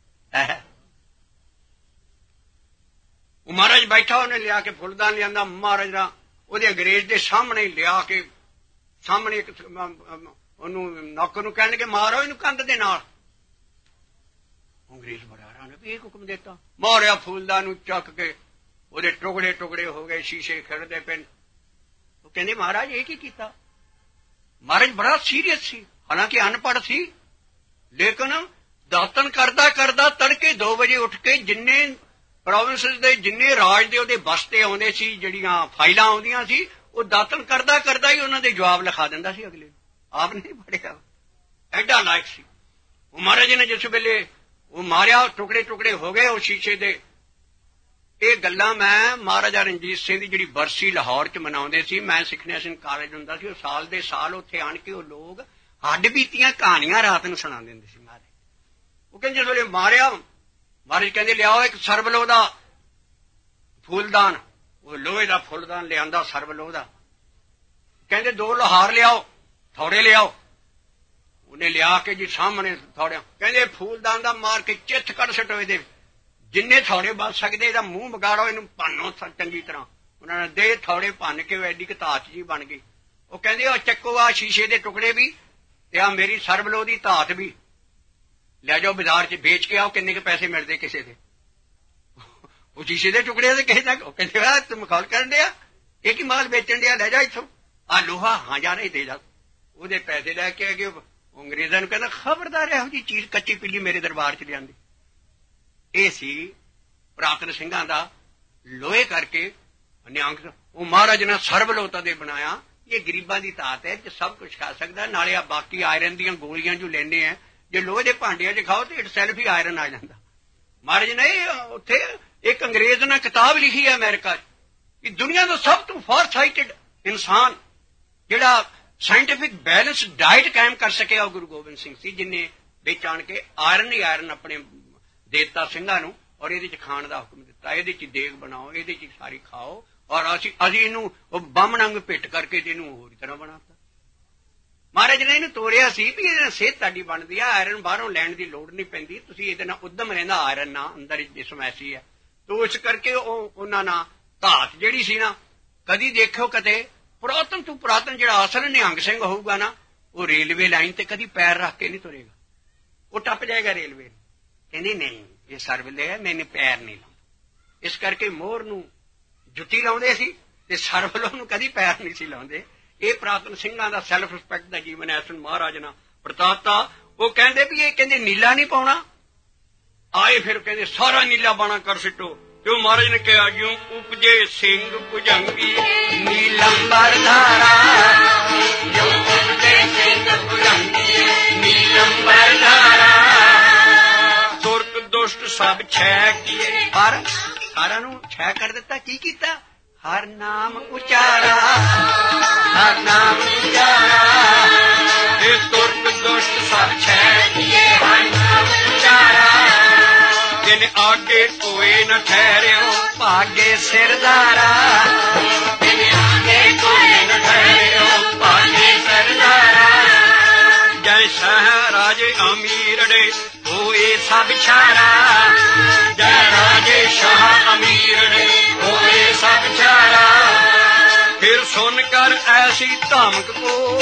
ਉਹ ਮਹਾਰਾਜ ਬੈਠਾ ਉਹਨੇ ਲਿਆ ਕੇ ਫੁੱਲਦਾਨ ਲਿਆਂਦਾ ਮਹਾਰਾਜ ਦਾ ਉਹਦੇ ਅੰਗਰੇਜ਼ ਦੇ ਸਾਹਮਣੇ ਲਿਆ ਕੇ ਸਾਹਮਣੇ ਉਹਨੂੰ ਨੌਕਰ ਨੂੰ ਕਹਿਣ ਕਿ ਮਾਰੋ ਇਹਨੂੰ ਕੰਧ ਦੇ ਨਾਲ। ਅੰਗਰੇਜ਼ ਬੜਾ ਹੈਰਾਨ ਵੀ ਇਹ ਹੁਕਮ ਦਿੱਤਾ। ਮਾਰਿਆ ਫੁੱਲਦਾਨ ਨੂੰ ਚੱਕ ਕੇ ਉਹਦੇ ਟੁਕੜੇ ਟੁਕੜੇ ਹੋ ਗਏ, ਸ਼ੀਸ਼ੇ ਖਿੜਦੇ ਪਏ। ਉਹ ਕਹਿੰਦੇ ਮਹਾਰਾਜ ਇਹ ਕੀ ਕੀਤਾ। ਮਹਾਰਾਜ ਬੜਾ ਸੀਰੀਅਸ ਸੀ, ਹਾਲਾਂਕਿ ਅਨਪੜ੍ਹ ਸੀ, ਲੇਕਿਨ ਦਾਤਨ ਕਰਦਾ ਕਰਦਾ ਤੜਕੇ 2 ਵਜੇ ਉੱਠ ਕੇ ਜਿੰਨੇ ਪ੍ਰੋਵਿੰਸਿਸ ਦੇ ਜਿੰਨੇ ਰਾਜ ਦੇ ਉਹਦੇ ਬਸਤੇ ਆਉਂਦੇ ਸੀ, ਜਿਹੜੀਆਂ ਫਾਈਲਾਂ ਆਉਂਦੀਆਂ ਸੀ, ਉਹ ਦਾਤਨ ਕਰਦਾ ਕਰਦਾ ਹੀ ਉਹਨਾਂ ਦੇ ਜਵਾਬ ਲਿਖਾ ਦਿੰਦਾ ਸੀ ਅਗਲੇ ਨੂੰ। ਆਪ ਨਹੀਂ ਪੜ੍ਹਿਆ, ਐਡਾ ਲਾਇਕ ਸੀ। ਉਹ ਮਹਾਰਾਜ ਨੇ ਜਿਸ ਵੇਲੇ ਉਹ ਮਾਰਿਆ ਟੁਕੜੇ ਟੁਕੜੇ ਹੋ ਗਏ ਉਹ ਸ਼ੀਸ਼ੇ ਦੇ। ਇਹ ਗੱਲਾਂ ਮੈਂ ਮਹਾਰਾਜਾ ਰਣਜੀਤ ਸਿੰਘ ਦੀ ਜਿਹੜੀ ਬਰਸੀ ਲਾਹੌਰ 'ਚ ਮਨਾਉਂਦੇ ਸੀ, ਮੈਂ ਸਿੱਖਣਿਆ ਸਿੰਘ ਕਾਲਜ ਹੁੰਦਾ ਸੀ, ਉਹ ਸਾਲ ਦੇ ਸਾਲ ਉੱਥੇ ਆਣ ਕੇ ਉਹ ਲੋਕ ਹੱਡ ਬੀਤੀਆਂ ਕਹਾਣੀਆਂ ਰਾਤ ਨੂੰ ਸੁਣਾ ਦਿੰਦੇ ਸੀ ਮਹਾਰਾਜ। ਉਹ ਕਹਿੰਦੇ ਜਿਸ ਵੇਲੇ ਮਾਰਿਆ ਮਹਾਰਾਜ ਕਹਿੰਦੇ ਲਿਆਓ ਇੱਕ ਸਰਬਲੋਹ ਦਾ ਫੁੱਲਦਾਨ। ਉਹ ਲੋਹੇ ਦਾ ਫੁੱਲਦਾਨ ਲਿਆਂਦਾ ਸਰਬਲੋਹ ਦਾ। ਕਹਿੰਦੇ 2 ਲੋਹਾਰ ਲਿਆਓ, ਥੋੜੇ ਲਿਆਓ। ਉਹਨੇ ਲਿਆ ਕੇ ਜੀ ਸਾਹਮਣੇ ਥੋੜਿਆ। ਕਹਿੰਦੇ ਫੂਲਦਾਨ ਦਾ ਮਾਰ ਕੇ ਚਿੱਥ ਕੱਢ ਸਟੋ ਇਹਦੇ, ਜਿੰਨੇ ਥੋੜੇ ਬਚ ਸਕਦੇ ਇਹਦਾ ਮੂੰਹ ਵਿਗਾੜੋ, ਇਹਨੂੰ ਭੰਨੋ ਚੰਗੀ ਤਰ੍ਹਾਂ। ਉਹਨਾਂ ਨੇ ਦੇ ਥੋੜੇ ਭੰਨ ਕੇ ਐਡੀ ਧਾਤ ਜੀ ਬਣ ਗਈ। ਉਹ ਕਹਿੰਦੇ ਉਹ ਚੱਕੋ ਆ ਸ਼ੀਸ਼ੇ ਦੇ ਟੁਕੜੇ ਵੀ ਤੇ ਆ ਮੇਰੀ ਸਰਬਲੋਹ ਦੀ ਧਾਤ ਵੀ ਲੈ ਜਾਓ ਬਾਜ਼ਾਰ 'ਚ ਵੇਚ ਕੇ ਆਓ, ਕਿੰਨੇ ਕੁ ਪੈਸੇ ਮਿਲਦੇ ਕਿਸੇ ਦੇ। ਉਹ ਸ਼ੀਸ਼ੇ ਦੇ ਟੁਕੜੇ ਦੇ ਕਿਸੇ ਤੱਕ। ਉਹ ਕਹਿੰਦੇ ਆ ਤੂੰ ਮਖੌਲ ਕਰਨ ਡਿਆ, ਇਹ ਕੀ ਮਾਲ ਵੇਚਣ ਡਿਆ, ਲੈ ਜਾ ਇੱਥੋਂ ਆ ਲੋਹਾ। ਹਾਂ ਯਾਰ ਇਹ ਦੇ ਜਾ। ਉਹਦੇ ਪੈਸੇ ਲੈ ਕੇ ਆਗੇ। ਅੰਗਰੇਜ਼ਾਂ ਨੂੰ ਕਹਿੰਦਾ ਖਬਰਦਾਰ ਇਹੋ ਜਿਹੀ ਚੀਜ਼ ਕੱਚੀ ਪਿੱਲੀ ਮੇਰੇ ਦਰਬਾਰ 'ਚ ਲਿਆਂਦੀ। ਇਹ ਸੀ ਪ੍ਰਾਤਨ ਸਿੰਘਾਂ ਦਾ ਲੋਹੇ ਕਰਕੇ ਨਿਹੰਗ। ਉਹ ਮਹਾਰਾਜ ਨੇ ਸਰਬਲੋਹਤਾ ਦੇ ਬਣਾਇਆ। ਇਹ ਗਰੀਬਾਂ ਦੀ ਧਾਤ ਹੈ, ਸਭ ਕੁਝ ਖਾ ਸਕਦਾ। ਨਾਲੇ ਆ ਬਾਕੀ ਆਇਰਨ ਦੀਆਂ ਗੋਲੀਆਂ ਜੋ ਲੈਂਦੇ ਆ, ਜੇ ਲੋਹੇ ਦੇ ਭਾਂਡਿਆਂ 'ਚ ਖਾਓ ਤੇ ਇਟ ਸੈਲਫ ਹੀ ਆਇਰਨ ਆ ਜਾਂਦਾ। ਮਹਾਰਾਜ ਨੇ ਉੱਥੇ ਇੱਕ ਅੰਗਰੇਜ਼ ਨੇ ਕਿਤਾਬ ਲਿਖੀ ਹੈ ਅਮਰੀਕਾ 'ਚ ਕਿ ਦੁਨੀਆ ਦਾ ਸਭ ਤੋਂ ਫਾਰਸਾਈਟਡ ਇਨਸਾਨ ਜਿਹੜਾ ਸਾਇੰਟੀਫਿਕ ਬੈਲੈਂਸ ਡਾਇਟ ਕਾਇਮ ਕਰ ਸਕਿਆ ਉਹ ਗੁਰੂ ਗੋਬਿੰਦ ਸਿੰਘ ਸੀ, ਜਿਨੇ ਵਿੱਚ ਆਣ ਕੇ ਆਇਰਨ ਹੀ ਆਇਰਨ ਆਪਣੇ ਦੇਤਾ ਸਿੰਘਾਂ ਨੂੰ ਔਰ ਇਹਦੇ 'ਚ ਖਾਣ ਦਾ ਹੁਕਮ ਦਿੱਤਾ। ਇਹਦੇ 'ਚ ਦੇਗ ਬਣਾਓ, ਇਹਦੇ 'ਚ ਸਾਰੀ ਖਾਓ। ਔਰ ਅਸੀਂ ਇਹਨੂੰ ਉਹ ਬਾਹਮਣਾਂ ਨੂੰ ਭਿੱਟ ਕਰਕੇ ਇਹਨੂੰ ਹੋਰ ਤਰ੍ਹਾਂ ਬਣਾਤਾ। ਮਹਾਰਾਜ ਨੇ ਇਹਨੂੰ ਤੋੜਿਆ ਸੀ ਵੀ ਇਹਦੇ ਨਾਲ ਸਿਹਤ ਤੁਹਾਡੀ ਬਣਦੀ ਆ, ਆਇਰਨ ਬਾਹਰੋਂ ਲੈਣ ਦੀ ਲੋੜ ਨਹੀਂ ਪੈਂਦੀ, ਤੁਸੀਂ ਇਹਦੇ ਨਾਲ ਉਦਮ ਰਹਿੰਦਾ, ਆਇਰਨ ਨਾਲ ਅੰਦਰ ਜਿਸਮ ਐਸੀ ਹੈ। ਤੋ ਇਸ ਕਰਕੇ ਉਹਨਾਂ ਨਾਲ ਧਾਤ ਜਿਹੜੀ ਸੀ ਨਾ, ਕਦੀ ਦੇਖਿਓ ਕਦੇ ਪੁਰਾਤਨ ਤੋਂ ਪੁਰਾਤਨ ਜਿਹੜਾ ਅਸਲ ਨਿਹੰਗ ਸਿੰਘ ਹੋਊਗਾ ਨਾ, ਉਹ ਰੇਲਵੇ ਲਾਈਨ ਤੇ ਕਦੀ ਪੈਰ ਰੱਖ ਕੇ ਨਹੀਂ ਤੁਰੇਗਾ, ਉਹ ਟੱਪ ਜਾਏਗਾ ਰੇਲਵੇ। ਕਹਿੰਦੀ ਨਹੀਂ ਇਹ ਸਰਬਲੇ ਹੈ, ਮੈਨੇ ਪੈਰ ਨਹੀਂ ਲਾਉਂਦਾ। ਇਸ ਕਰਕੇ ਮੋਹਰ ਨੂੰ ਜੁੱਤੀ ਲਾਉਂਦੇ ਸੀ ਤੇ ਸਰਬਲੋਹ ਨੂੰ ਕਦੀ ਪੈਰ ਨਹੀਂ ਸੀ ਲਾਉਂਦੇ। ਇਹ ਪ੍ਰਾਤਨ ਸਿੰਘਾਂ ਦਾ ਸੈਲਫ ਰਿਸਪੈਕਟ ਦਾ ਜੀਵਨ ਐਸਨ ਮਹਾਰਾਜ ਨਾਲ ਪ੍ਰਤਾਪਤਾ। ਉਹ ਕਹਿੰਦੇ ਵੀ ਇਹ ਕਹਿੰਦੇ ਨੀਲਾ ਨਹੀਂ ਪਾਉਣਾ, ਆਏ ਫਿਰ ਕਹਿੰਦੇ ਸਾਰਾ ਨੀਲਾ ਬਾਣਾ ਕਰ ਸਿੱਟੋ। ਤੇ ਉਹ ਮਹਾਰਾਜ ਨੇ ਕਿਹਾ ਜਿਉਂ ਉਪਜੇ ਸਿੰਘ ਭੁਜੰਗੀ ਨੀਲੰਬਰ ਧਾਰਾ, ਜਿਉਂ ਉਪਜੇ ਸਿੰਘ ਭੁਜੰਗੀ ਨੀਲੰਬਰ ਧਾਰਾ, ਤੁਰਕ ਦੁਸ਼ਟ ਸਭ ਛੈ ਕੀਏ। ਪਰ ਸਾਰਿਆਂ ਨੂੰ ਛੈ ਕਰ ਦਿੱਤਾ। ਕੀ ਕੀਤਾ? ਹਰ ਨਾਮ ਉਚਾਰਾ, ਹਰ ਨਾਮ ਉਚਾਰਾ, ਇਹ ਤੁਰਕ ਦੁਸ਼ਟ ਸਭ ਛੈ ਕੀਏ, ਹਰ ਨਾਮ ਉਚਾਰਾ, ਜਿਨ ਆਗੇ ਕੋਏ ਨ ਠਹਿਰਿਓ ਭਾਗੇ ਸਿਰਦਾਰਾ, ਜਿਨ ਆਗੇ ਕੋਏ ਨ ਠਹਿਰਿਓ ਭਾਗੇ ਸਿਰਦਾਰਾ, ਜੈ ਸ਼ਾਹ ਰਾਜੇ ਅਮੀਰੜੇ ਹੋਏ ਸਭ ਛਾਰਾ, ਜੈ ਰਾਜੇ ਸ਼ਾਹ ਅਮੀਰੜੇ ਹੋਏ ਸਭ ਛਾਰਾ, ਫਿਰ ਸੁਣ ਕਰ ਐਸੀ ਧਮਕ ਕੋ,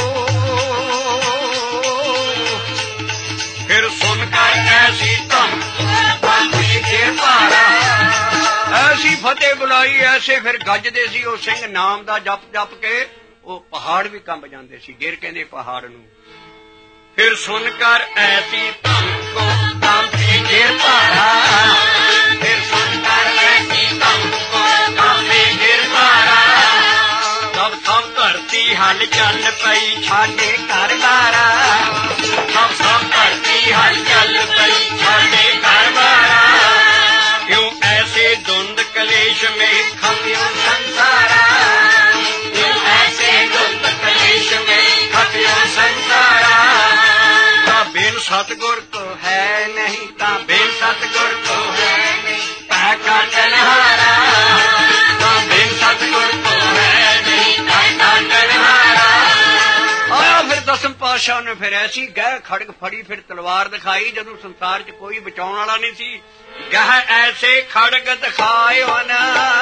ਫਿਰ ਸੁਣ ਕਰ ਐਸੀ ਧਮਕ ਭਾਰਾ, ਐਸੀ ਫਤਿਹ ਬੁਲਾਈ, ਐਸੇ ਫਿਰ ਗੱਜਦੇ ਸੀ ਉਹ ਸਿੰਘ ਨਾਮ ਦਾ ਜਪ ਜਪ ਕੇ, ਉਹ ਪਹਾੜ ਵੀ ਕੰਬ ਜਾਂਦੇ ਸੀ। ਗਿਰ ਕਹਿੰਦੇ ਪਹਾੜ ਨੂੰ। ਫਿਰ ਸੁਣ ਕਰ ਐਸੀ ਧੰਮ ਕੋ ਕਾਂਪੇ ਗਿਰ ਭਾਰਾ, ਫਿਰ ਸੁਣ ਕਰ ਐਸੀ ਧੰਮ ਕੋ ਕਾਂਪੇ ਗਿਰ ਭਾਰਾ। ਸਭ ਸਭ ਧਰਤੀ ਹਲ ਚੱਲ ਪਈ ਛਾਡੇ ਘਰ ਬਾਰਾ, ਸਭ ਸਭ ਧਰਤੀ ਹਲ ਚੱਲ ਪਈ ਛਾਡੇ ਘਰ ਬਾਰਾ। क्यों ऐसे धुंध कलेश में खपियो संसारा, क्यों ऐसे धुंध कलेश में खपियो संसारा। ता बिन सतगुर को है नहीं, ता बिन सतगुर को है नहीं पैका टनहारा, ता बिन सतगुर को है नहीं पैका टनहारा। फिर दसम पातशाह ने फिर ऐसी गह खड़ग फड़ी, फिर तलवार दिखाई जदों संसार च कोई बचाउण वाला नहीं सी। गह ऐसे खड़ग दिखायो न,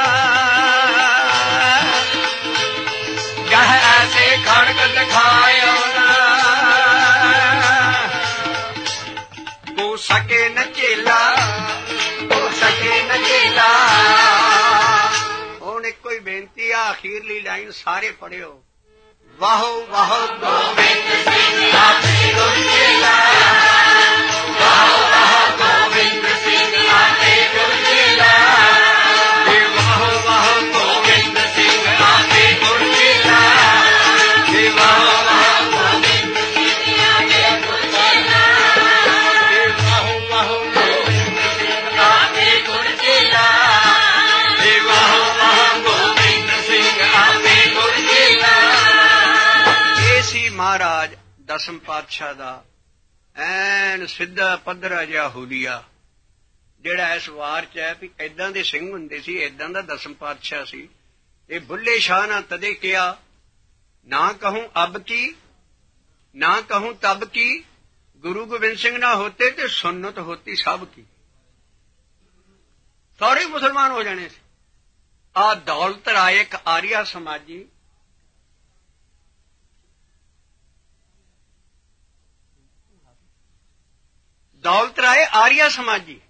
गह ऐसे खड़ग दिखायो न, को सके न चेला, को सके न चेला। हुण इक्को ही बेनती आ, अखीरली लाइन सारे पढ़ियो। वाहो वाहो गोविंद सिंह आपे गुर चेला, वाहो वाहो गोविंद सिंह आपे गुर चेला, वाहो वाहो गोविंद सिंह आपे गुर चेला, वाहो वाहो गोविंद सिंह आपे गुर चेला, वाहो वाहो गोविंद सिंह आपे गुर चेला, वाहो वाहो गोविंद सिंह आपे गुर चेला। महाराज दसम पातशाह ਦਾ ਐਨ ਸਿੱਧਾ ਪੱਧਰਾ ਜਿਹਾ ਹੁਲੀਆ, ਜਿਹੜਾ ਇਸ ਵਾਰ ਚ ਹੈ ਵੀ ਏਦਾਂ ਦੇ ਸਿੰਘ ਹੁੰਦੇ ਸੀ, ਏਦਾਂ ਦਾ ਦਸਮ ਪਾਤਸ਼ਾਹ ਸੀ। ਇਹ ਬੁੱਲੇ ਸ਼ਾਹ ਨਾ ਤਦੇ ਕਿਹਾ, ਨਾ ਕਹੂੰ ਅਬ ਕੀ ਨਾ ਕਹੂੰ ਤਬ ਕੀ, ਗੁਰੂ ਗੋਬਿੰਦ ਸਿੰਘ ਨਾ ਹੋਤੇ ਤੇ ਸੁन्नत ਹੋਤੀ ਸਭ ਕੀ। ਸਾਰੇ ਮੁਸਲਮਾਨ ਹੋ ਜਾਣੇ ਸੀ। ਆ ਦੌਲਤ ਰਾਏ ਇੱਕ ਆਰੀਆ ਸਮਾਜੀ, ਦੌਲਤ ਰਾਏ ਆਰੀਆ ਸਮਾਜੀ,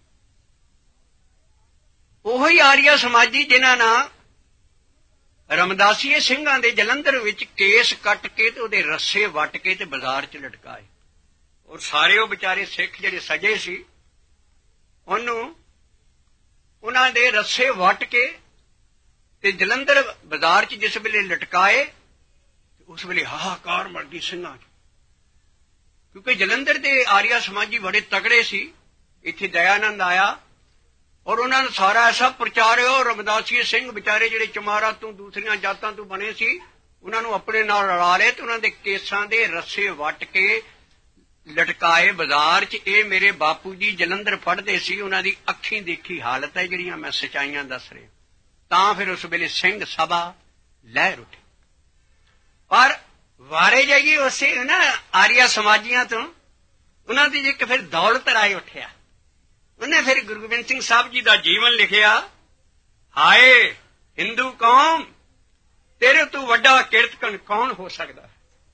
ਉਹੀ ਆਰੀਆ ਸਮਾਜੀ ਜਿਨ੍ਹਾਂ ਨਾਲ ਰਮਦਾਸੀਏ ਸਿੰਘਾਂ ਦੇ ਜਲੰਧਰ ਵਿੱਚ ਕੇਸ ਕੱਟ ਕੇ ਤੇ ਉਹਦੇ ਰੱਸੇ ਵੱਟ ਕੇ ਤੇ ਬਾਜ਼ਾਰ 'ਚ ਲਟਕਾਏ। ਔਰ ਸਾਰੇ ਉਹ ਵਿਚਾਰੇ ਸਿੱਖ ਜਿਹੜੇ ਸਜੇ ਸੀ, ਉਹਨੂੰ ਉਹਨਾਂ ਦੇ ਰੱਸੇ ਵੱਟ ਕੇ ਤੇ ਜਲੰਧਰ ਬਾਜ਼ਾਰ 'ਚ ਜਿਸ ਵੇਲੇ ਲਟਕਾਏ, ਉਸ ਵੇਲੇ ਹਾਹਾਕਾਰ ਮਚ ਗਈ ਸਿੰਘਾਂ 'ਚ, ਕਿਉਂਕਿ ਜਲੰਧਰ ਦੇ ਆਰੀਆ ਸਮਾਜੀ ਬੜੇ ਤਕੜੇ ਸੀ। ਇੱਥੇ ਦਇਆਨੰਦ ਆਇਆ ਔਰ ਉਹਨਾਂ ਨੇ ਸਾਰਾ ਐਸਾ ਪ੍ਰਚਾਰ ਹੋਇਆ। ਰਮਦਾਸੀਏ ਸਿੰਘ ਵਿਚਾਰੇ ਜਿਹੜੇ ਚਮਾਰਾ ਤੋਂ ਦੂਸਰੀਆਂ ਜਾਤਾਂ ਤੋਂ ਬਣੇ ਸੀ, ਉਹਨਾਂ ਨੂੰ ਆਪਣੇ ਨਾਲ ਰਲਾ ਲਏ ਤੇ ਉਹਨਾਂ ਦੇ ਕੇਸਾਂ ਦੇ ਰੱਸੇ ਵੱਟ ਕੇ ਲਟਕਾਏ ਬਾਜ਼ਾਰ 'ਚ। ਇਹ ਮੇਰੇ ਬਾਪੂ ਜੀ ਜਲੰਧਰ ਪੜ੍ਹਦੇ ਸੀ, ਉਹਨਾਂ ਦੀ ਅੱਖੀਂ ਦੇਖੀ ਹਾਲਤ ਹੈ ਜਿਹੜੀਆਂ ਮੈਂ ਸਚਾਈਆਂ ਦੱਸ ਰਿਹਾ। ਤਾਂ ਫਿਰ ਉਸ ਵੇਲੇ ਸਿੰਘ ਸਭਾ ਲਹਿਰ ਉੱਠੀ। ਪਰ ਵਾਰੇ ਜਾਈਏ ਉਸੇ ਨਾ ਆਰੀਆ ਸਮਾਜੀਆਂ ਤੋਂ, ਉਹਨਾਂ ਦੀ ਇੱਕ ਫਿਰ ਦੌਲਤ ਰਾਏ ਉੱਠਿਆ। ਉਹਨੇ ਫਿਰ ਗੁਰੂ ਗੋਬਿੰਦ ਸਿੰਘ ਸਾਹਿਬ ਜੀ ਦਾ ਜੀਵਨ ਲਿਖਿਆ। ਹਾਏ ਹਿੰਦੂ ਕੌਮ, ਤੇਰੇ ਤੋਂ ਵੱਡਾ ਕੀਰਤਨ ਕੌਣ ਹੋ ਸਕਦਾ?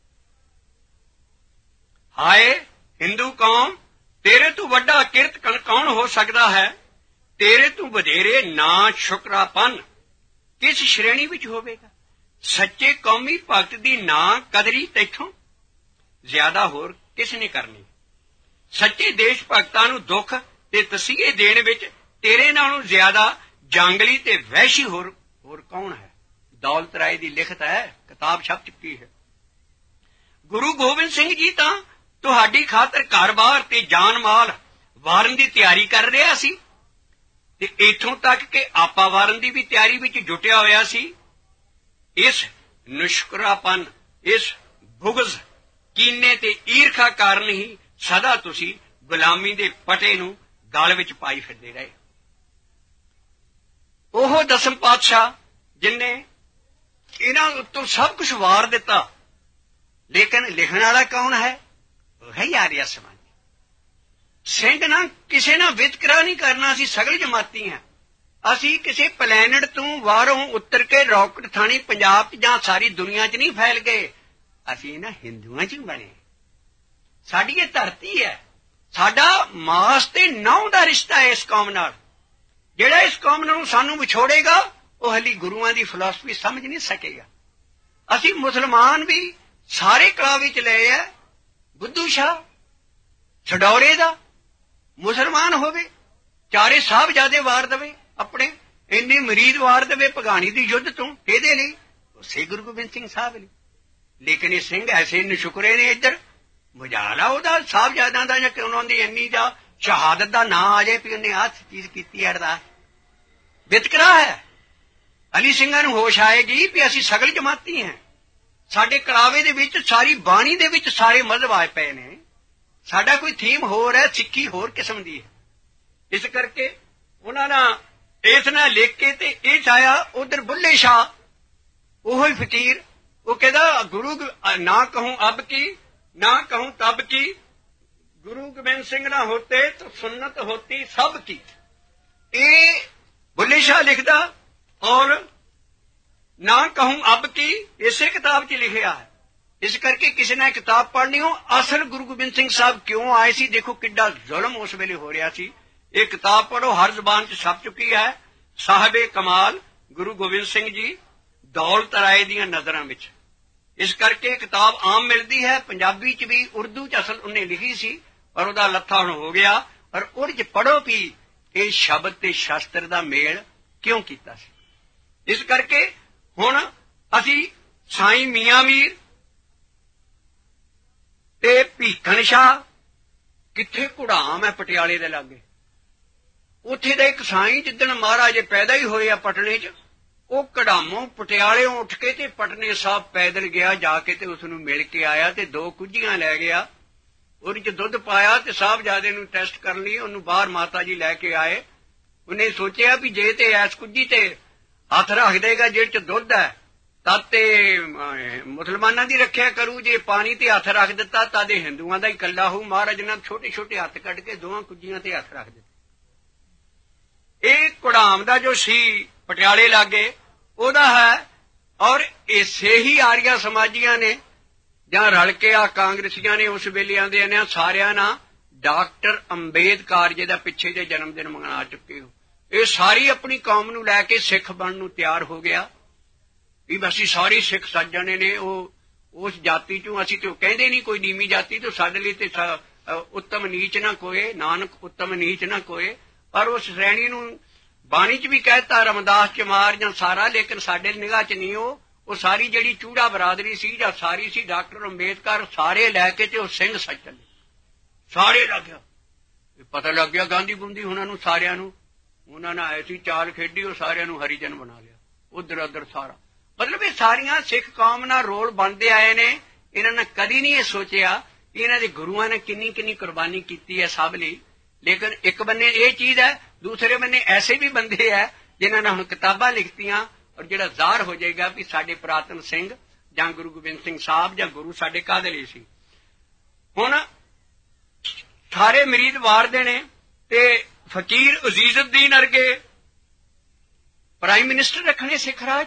ਹਾਏ ਹਿੰਦੂ ਕੌਮ, ਤੇਰੇ ਤੋਂ ਵੱਡਾ ਕੀਰਤਨ ਕੌਣ ਹੋ ਸਕਦਾ ਹੈ? ਤੇਰੇ ਤੋਂ ਵਧੇਰੇ ਨਾ ਸ਼ੁਕਰਾਪਨ ਕਿਸ ਸ਼੍ਰੇਣੀ ਵਿੱਚ ਹੋਵੇਗਾ? ਸੱਚੇ ਕੌਮੀ ਭਗਤ ਦੀ ਨਾ ਕਦਰੀ ਤੈਥੋਂ ਜ਼ਿਆਦਾ ਹੋਰ ਕਿਸ ਨੇ ਕਰਨੀ? ਸੱਚੇ ਦੇਸ਼ ਭਗਤਾਂ ਨੂੰ ਦੁੱਖ ਤੇ ਤਸੀਹੇ ਦੇਣ ਵਿੱਚ ਤੇਰੇ ਨਾਲੋਂ ਜ਼ਿਆਦਾ ਜਾਂਗਲੀ ਤੇ ਵਹਿਸ਼ੀ ਹੋਰ ਕੌਣ ਹੈ? ਦੌਲਤ ਰਾਏ ਦੀ ਲਿਖਤ ਹੈ, ਕਿਤਾਬ ਛਪ ਚੁੱਕੀ ਹੈ। ਗੁਰੂ ਗੋਬਿੰਦ ਸਿੰਘ ਜੀ ਤਾਂ ਤੁਹਾਡੀ ਖਾਤਰ ਘਰ-ਬਾਰ ਤੇ ਜਾਨ-ਮਾਲ ਵਾਰਨ ਦੀ ਤਿਆਰੀ ਕਰ ਰਿਹਾ ਸੀ ਤੇ ਇੱਥੋਂ ਤੱਕ ਕਿ ਆਪਾ ਵਾਰਨ ਦੀ ਵੀ ਤਿਆਰੀ ਵਿੱਚ ਜੁਟਿਆ ਹੋਇਆ ਸੀ। ਇਸ ਨਿਸ਼ਕਰਾਪਨ, ਇਸ ਬੁਗਜ਼, ਕੀਨੇ ਤੇ ਈਰਖਾ ਕਾਰਨ ਹੀ ਸਦਾ ਤੁਸੀਂ ਗੁਲਾਮੀ ਦੇ ਪਟੇ ਨੂੰ ਗਲ ਵਿੱਚ ਪਾਈ ਫਿਰਦੇ ਰਹੇ। ਉਹ ਦਸਮ ਪਾਤਸ਼ਾਹ ਜਿਨਨੇ ਇਹਨਾਂ ਉੱਤੋਂ ਸਭ ਕੁਝ ਵਾਰ ਦਿੱਤਾ, ਲੇਕਿਨ ਲਿਖਣ ਵਾਲਾ ਕੌਣ ਹੈ? ਉਹ ਹੈ ਆਰੀਆ ਸਮਾਜ। ਸਿੰਘ ਨਾ ਕਿਸੇ ਨਾਲ ਵਿਤਕਰਾ ਨਹੀਂ ਕਰਨਾ। ਅਸੀਂ ਸਗਲ ਜਮਾਤੀ ਹਾਂ। ਅਸੀਂ ਕਿਸੇ ਪਲੈਨਟ ਤੋਂ ਬਾਹਰੋਂ ਉੱਤਰ ਕੇ ਰਾਕਟ ਥਾਣੀ ਪੰਜਾਬ 'ਚ ਜਾਂ ਸਾਰੀ ਦੁਨੀਆ 'ਚ ਨਹੀਂ ਫੈਲ ਗਏ। ਅਸੀਂ ਇਹਨਾਂ ਹਿੰਦੂਆਂ 'ਚ ਬਣੇ। ਸਾਡੀ ਇਹ ਧਰਤੀ ਹੈ। ਸਾਡਾ ਮਾਸ ਤੇ ਨਹੁੰ ਦਾ ਰਿਸ਼ਤਾ ਹੈ ਇਸ ਕੌਮ ਨਾਲ। ਜਿਹੜਾ ਇਸ ਕੌਮ ਨੂੰ ਸਾਨੂੰ ਵਿਛੋੜੇਗਾ ਉਹ ਹਲੀ ਗੁਰੂਆਂ ਦੀ ਫਿਲਾਸਫੀ ਸਮਝ ਨਹੀਂ ਸਕੇਗਾ। ਅਸੀਂ ਮੁਸਲਮਾਨ ਵੀ ਸਾਰੇ ਕਲਾ ਵਿੱਚ ਲਏ ਆ। ਬੁੱਧੂ ਸ਼ਾਹ ਛਡੌਰੇ ਦਾ ਮੁਸਲਮਾਨ ਹੋਵੇ, ਚਾਰੇ ਸਾਹਿਬਜ਼ਾਦੇ ਵਾਰ ਦੇਵੇ, ਆਪਣੇ ਇੰਨੇ ਮਰੀਦ ਵਾਰ ਦੇਵੇ ਭਗਾਣੀ ਦੀ ਯੁੱਧ ਤੋਂ, ਕਿਹਦੇ ਲਈ? ਉਸੇ ਗੁਰੂ ਗੋਬਿੰਦ ਸਿੰਘ ਸਾਹਿਬ ਲਈ। ਲੇਕਿਨ ਇਹ ਸਿੰਘ ਐਸੇ ਨਸ਼ੁਕਰੇ ਨੇ, ਇੱਧਰ ਮੁਜਾਲਾ ਉਹਦਾ ਸਾਹਿਬਜ਼ਾਦਿਆਂ ਦਾ ਜਾਂ ਕਿ ਉਹਨਾਂ ਦੀ ਇੰਨੀ ਦਾ ਸ਼ਹਾਦਤ ਦਾ ਨਾਂ ਆ ਜਾਏ ਵੀ ਉਹਨੇ ਆਹ ਚੀਜ਼ ਕੀਤੀ। ਅਰਦਾਸ ਵਿਤਕਰਾ ਹੈ। ਅਲੀ ਸਿੰਘਾਂ ਨੂੰ ਹੋਸ਼ ਆਏਗੀ ਵੀ ਅਸੀਂ ਸਗਲ ਜਮਾਤੀ ਹਾਂ। ਸਾਡੇ ਕਲਾਵੇ ਦੇ ਵਿੱਚ, ਸਾਰੀ ਬਾਣੀ ਦੇ ਵਿੱਚ ਸਾਰੇ ਮਜ਼ਹਬ ਆਏ ਪਏ ਨੇ। ਸਾਡਾ ਕੋਈ ਥੀਮ ਹੋਰ ਹੈ, ਸਿੱਖੀ ਹੋਰ ਕਿਸਮ ਦੀ ਹੈ। ਇਸ ਕਰਕੇ ਉਹਨਾਂ ਨਾਲ ਇਸ ਨਾਲ ਲਿਖ ਕੇ ਤੇ ਇਹ ਚਾਹਿਆ। ਉਧਰ ਬੁੱਲੇ ਸ਼ਾਹ ਉਹੋ ਹੀ ਫਕੀਰ, ਉਹ ਕਹਿੰਦਾ ਗੁਰੂ ਨਾ ਕਹੂੰ ਅਬ ਕੀ ਨਾ ਕਹੂੰ ਤਬ ਕੀ, ਗੁਰੂ ਗੋਬਿੰਦ ਸਿੰਘ ਨਾ ਹੋਤੇ ਤਾਂ ਸੁन्नत ਹੋਤੀ ਸਭ ਕੀ। ਇਹ ਬੁੱਲੇ ਸ਼ਾਹ ਲਿਖਦਾ ਔਰ ਨਾ ਕਹੂੰ ਅਬ ਕੀ ਇਸੇ ਕਿਤਾਬ 'ਚ ਲਿਖਿਆ ਹੈ। ਇਸ ਕਰਕੇ ਕਿਸੇ ਨੇ ਕਿਤਾਬ ਪੜ੍ਹਨੀ ਹੋ ਅਸਲ ਗੁਰੂ ਗੋਬਿੰਦ ਸਿੰਘ ਸਾਹਿਬ ਕਿਉਂ ਆਏ ਸੀ। ਦੇਖੋ ਕਿੱਡਾ ਜ਼ੁਲਮ ਉਸ ਵੇਲੇ ਹੋ ਰਿਹਾ ਸੀ। ਇਹ ਕਿਤਾਬ ਪੜ੍ਹੋ, ਹਰ ਜ਼ਬਾਨ 'ਚ ਛਪ ਚੁੱਕੀ ਹੈ। ਸਾਹਿਬੇ ਕਮਾਲ ਗੁਰੂ ਗੋਬਿੰਦ ਸਿੰਘ ਜੀ ਦੌਲਤ ਰਾਏ ਦੀਆਂ ਨਜ਼ਰਾਂ ਵਿੱਚ। ਇਸ ਕਰਕੇ ਕਿਤਾਬ ਆਮ ਮਿਲਦੀ ਹੈ, ਪੰਜਾਬੀ 'ਚ ਵੀ, ਉਰਦੂ 'ਚ ਅਸਲ ਉਹਨੇ ਲਿਖੀ ਸੀ ਪਰ ਉਹਦਾ ਲੱਥਾ ਹੁਣ ਹੋ ਗਿਆ। ਔਰ ਉਹਦੇ 'ਚ ਪੜ੍ਹੋ ਵੀ ਇਹ ਸ਼ਬਦ ਤੇ ਸ਼ਾਸਤਰ ਦਾ ਮੇਲ ਕਿਉਂ ਕੀਤਾ ਸੀ। ਇਸ ਕਰਕੇ ਹੁਣ ਅਸੀਂ ਸਾਈਂ ਮੀਆਂ ਮੀਰ ਤੇ ਭੀਖਣ ਸ਼ਾਹ, ਕਿੱਥੇ ਘੁੜਾਮ ਹੈ ਪਟਿਆਲੇ ਦੇ ਲਾਗੇ, ਉੱਥੇ ਦਾ ਇੱਕ ਸਾਈਂ ਜਿੱਦਣ ਮਹਾਰਾਜੇ ਪੈਦਾ ਹੀ ਹੋਏ ਆ ਪਟਨੇ 'ਚ, ਉਹ ਕਢਾਮੋਂ ਪਟਿਆਲਿਓਂ ਉੱਠ ਕੇ ਤੇ ਪਟਨੇ ਸਾਹਿਬ ਪੈਦਲ ਗਿਆ, ਜਾ ਕੇ ਤੇ ਉਸ ਨੂੰ ਮਿਲ ਕੇ ਆਇਆ ਤੇ 2 ਕੁੱਜੀਆਂ ਲੈ ਗਿਆ। ਉਹਦੇ 'ਚ ਦੁੱਧ ਪਾਇਆ ਤੇ ਸਾਹਿਬਜ਼ਾਦੇ ਨੂੰ ਟੈਸਟ ਕਰਨ ਲਈ ਉਹਨੂੰ ਬਾਹਰ ਮਾਤਾ ਜੀ ਲੈ ਕੇ ਆਏ। ਉਹਨੇ ਸੋਚਿਆ ਵੀ ਜੇ ਤੇ ਐਸ ਕੁੱਜੀ ਤੇ ਹੱਥ ਰੱਖ ਦੇਗਾ ਜਿਹਦੇ 'ਚ ਦੁੱਧ ਹੈ ਤਦ ਤੇ ਮੁਸਲਮਾਨਾਂ ਦੀ ਰੱਖਿਆ ਕਰੂ, ਜੇ ਪਾਣੀ ਤੇ ਹੱਥ ਰੱਖ ਦਿੱਤਾ ਤਦ ਇਹ ਹਿੰਦੂਆਂ ਦਾ ਹੀ ਇਕੱਲਾ ਹੋਊ। ਮਹਾਰਾਜ ਨੇ ਛੋਟੇ ਛੋਟੇ ਹੱਥ ਕੱਢ ਕੇ 2 ਕੁੱਜੀਆਂ ਤੇ ਹੱਥ ਰੱਖ ਦਿੱਤੇ। ਇਹ ਘੁੜਾਮ ਦਾ ਜੋ ਸੀ ਪਟਿਆਲੇ ਲਾਗੇ ਉਹਦਾ ਹੈ। ਔਰ ਇਸੇ ਹੀ ਆਰੀਆ ਸਮਾਜੀਆਂ ਨੇ ਜਾਂ ਰਲ ਕੇ ਆ ਕਾਂਗਰਸੀਆਂ ਨੇ ਉਸ ਵੇਲੇ ਆਂਦੇ ਨੇ ਸਾਰਿਆਂ ਨਾਲ ਡਾਕਟਰ ਅੰਬੇਦਕਰ ਜੀ ਦਾ ਪਿੱਛੇ ਦੇ ਜਨਮ ਦਿਨ ਮਨਾ ਚੁੱਕੇ ਹੋ। ਇਹ ਸਾਰੀ ਆਪਣੀ ਕੌਮ ਨੂੰ ਲੈ ਕੇ ਸਿੱਖ ਬਣਨ ਨੂੰ ਤਿਆਰ ਹੋ ਗਿਆ ਵੀ ਅਸੀਂ ਸਾਰੇ ਸਿੱਖ ਸੱਜਣੇ ਨੇ। ਉਹ ਉਸ ਜਾਤੀ ਚੋਂ, ਅਸੀਂ ਤੇ ਕਹਿੰਦੇ ਨਹੀਂ ਕੋਈ ਨੀਵੀਂ ਜਾਤੀ ਤੋਂ, ਸਾਡੇ ਲਈ ਤੇ ਉੱਤਮ ਨੀਚ ਨਾ ਕੋਏ, ਨਾਨਕ ਉੱਤਮ ਨੀਚ ਨਾ ਕੋਏ। ਪਰ ਉਸ ਸ਼੍ਰੇਣੀ ਨੂੰ ਬਾਣੀ 'ਚ ਵੀ ਕਹਿਤਾ ਰਮਦਾਸ ਚਮਾਰ ਜਾਂ ਸਾਰਾ, ਲੇਕਿਨ ਸਾਡੇ ਨਿਗਾਹ 'ਚ ਨਹੀਂ। ਉਹ ਸਾਰੀ ਜਿਹੜੀ ਚੂੜਾ ਬਰਾਦਰੀ ਸੀ ਜਾਂ ਸਾਰੀ ਸੀ ਡਾਕਟਰ ਅੰਬੇਦਕਰ ਸਾਰੇ ਲੈ ਕੇ ਤੇ ਉਹ ਸਿੰਘ ਸੱਜਣ ਸਾਰੇ ਲੱਗ ਗਿਆ। ਪਤਾ ਲੱਗ ਗਿਆ ਗਾਂਧੀ ਗੁੰਦੀ ਉਹਨਾਂ ਨੂੰ ਸਾਰਿਆਂ ਨੂੰ, ਉਹਨਾਂ ਨੇ ਐਸੀ ਚਾਲ ਖੇਡੀ ਉਹ ਸਾਰਿਆਂ ਨੂੰ ਹਰੀਜਨ ਬਣਾ ਲਿਆ ਉਧਰ ਉਧਰ ਸਾਰਾ। ਮਤਲਬ ਇਹ ਸਾਰੀਆਂ ਸਿੱਖ ਕੌਮ ਨਾਲ ਰੋਲ ਬਣਦੇ ਆਏ ਨੇ। ਇਹਨਾਂ ਨੇ ਕਦੀ ਨਹੀਂ ਇਹ ਸੋਚਿਆ ਕਿ ਇਹਨਾਂ ਦੇ ਗੁਰੂਆਂ ਨੇ ਕਿੰਨੀ ਕਿੰਨੀ ਕੁਰਬਾਨੀ ਕੀਤੀ ਹੈ ਸਭ ਲਈ। ਲੇਕਿਨ ਇੱਕ ਬੰਨੇ ਇਹ ਚੀਜ਼ ਹੈ, ਦੂਸਰੇ ਬੰਨੇ ਐਸੇ ਵੀ ਬੰਦੇ ਹੈ ਜਿਨ੍ਹਾਂ ਨੇ ਹੁਣ ਕਿਤਾਬਾਂ ਲਿਖਤੀਆਂ ਔਰ ਜਿਹੜਾ ਜ਼ਾਹਰ ਹੋ ਜਾਏਗਾ ਵੀ ਸਾਡੇ ਪੁਰਾਤਨ ਸਿੰਘ ਜਾਂ ਗੁਰੂ ਗੋਬਿੰਦ ਸਿੰਘ ਸਾਹਿਬ ਜਾਂ ਗੁਰੂ ਸਾਡੇ ਕਾਹਦੇ ਲਈ ਸੀ। ਹੁਣ ਸਾਰੇ ਮਰੀਦ ਵਾਰਦੇ ਨੇ ਤੇ ਫਕੀਰ ਅਜ਼ੀਜ਼ੁਦੀਨ ਅਰਗੇ ਪ੍ਰਾਈਮ ਮਿਨਿਸਟਰ ਰੱਖਣੇ ਸਿੱਖ ਰਾਜ।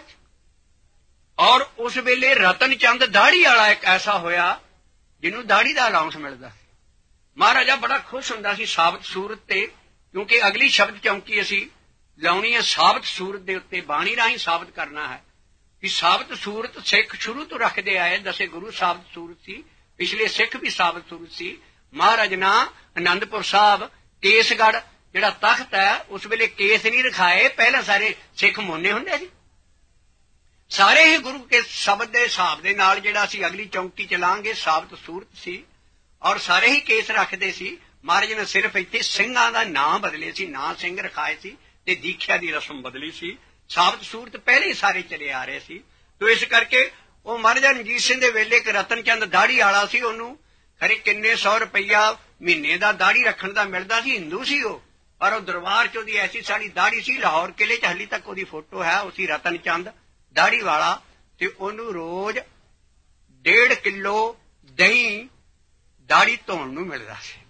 ਔਰ ਉਸ ਵੇਲੇ ਰਤਨ ਚੰਦ ਦਾੜੀ ਵਾਲਾ ਇੱਕ ਐਸਾ ਹੋਇਆ ਜਿਹਨੂੰ ਦਾੜੀ ਦਾ ਅਲਾਉਂਸ ਮਿਲਦਾ ਸੀ। ਮਹਾਰਾਜਾ ਬੜਾ ਖੁਸ਼ ਹੁੰਦਾ ਸੀ ਸਾਬਤ ਸੂਰਤ ਤੇ, ਕਿਉਂਕਿ ਅਗਲੀ ਸ਼ਬਦ ਚੌਂਕੀ ਅਸੀਂ ਲਾਉਣੀ ਹੈ ਸਾਬਤ ਸੂਰਤ ਦੇ ਉੱਤੇ, ਬਾਣੀ ਰਾਹੀਂ ਸਾਬਤ ਕਰਨਾ ਹੈ ਕਿ ਸਾਬਤ ਸੂਰਤ ਸਿੱਖ ਸ਼ੁਰੂ ਤੋਂ ਰੱਖਦੇ ਆਏ। 10 ਗੁਰੂ ਸਾਬਤ ਸੂਰਤ ਸੀ, ਪਿਛਲੇ ਸਿੱਖ ਵੀ ਸਾਬਤ ਸੂਰਤ ਸੀ। ਮਹਾਰਾਜ ਨਾ ਆਨੰਦਪੁਰ ਸਾਹਿਬ ਕੇਸਗੜ੍ਹ ਜਿਹੜਾ ਤਖਤ ਹੈ ਉਸ ਵੇਲੇ ਕੇਸ ਨਹੀਂ ਰਖਾਏ, ਪਹਿਲਾਂ ਸਾਰੇ ਸਿੱਖ ਮੋਨੇ ਹੁੰਦੇ ਸੀ। ਸਾਰੇ ਹੀ ਗੁਰੂ ਕੇ ਸ਼ਬਦ ਦੇ ਹਿਸਾਬ ਦੇ ਨਾਲ ਜਿਹੜਾ ਅਸੀਂ ਅਗਲੀ ਚੌਂਕੀ ਚਲਾਂਗੇ ਸਾਬਤ ਸੂਰਤ ਸੀ ਔਰ ਸਾਰੇ ਹੀ ਕੇਸ ਰੱਖਦੇ ਸੀ। ਮਹਾਰਾਜ ਨੇ ਸਿਰਫ ਇੱਥੇ ਸਿੰਘਾਂ ਦਾ ਨਾਂ ਬਦਲੇ ਸੀ, ਨਾਂ ਸਿੰਘ ਰਖਾਏ ਸੀ ਤੇ ਦੀਖਿਆ ਦੀ ਰਸਮ ਬਦਲੀ ਸੀ। ਸਾਬਤ ਸੂਰਤ ਪਹਿਲੇ ਹੀ ਸਾਰੇ ਚਲੇ ਆ ਰਹੇ ਸੀ। ਤੋ ਇਸ ਕਰਕੇ ਉਹ ਮਹਾਰਾਜਾ ਰਣਜੀਤ ਸਿੰਘ ਦੇ ਵੇਲੇ ਇੱਕ ਰਤਨ ਚੰਦ ਦਾੜੀ ਵਾਲਾ ਸੀ, ਉਹਨੂੰ ਖਰੇ ਕਿੰਨੇ 100 ਰੁਪਈਆ ਮਹੀਨੇ ਦਾ ਦਾੜੀ ਰੱਖਣ ਦਾ ਮਿਲਦਾ ਸੀ। ਹਿੰਦੂ ਸੀ ਉਹ, ਪਰ ਉਹ ਦਰਬਾਰ 'ਚ ਉਹਦੀ ਐਸੀ ਸਾਰੀ ਦਾੜੀ ਸੀ। ਲਾਹੌਰ ਕਿਲੇ 'ਚ ਹਾਲੀ ਤੱਕ ਉਹਦੀ ਫੋਟੋ ਹੈ, ਉਸੀ ਰਤਨ ਚੰਦ ਦਾੜੀ ਵਾਲਾ। ਤੇ ਉਹਨੂੰ ਰੋਜ਼ 1.5 ਕਿਲੋ ਦਹੀਂ ਦਾੜੀ ਧੋਣ ਨੂੰ ਮਿਲਦਾ ਸੀ।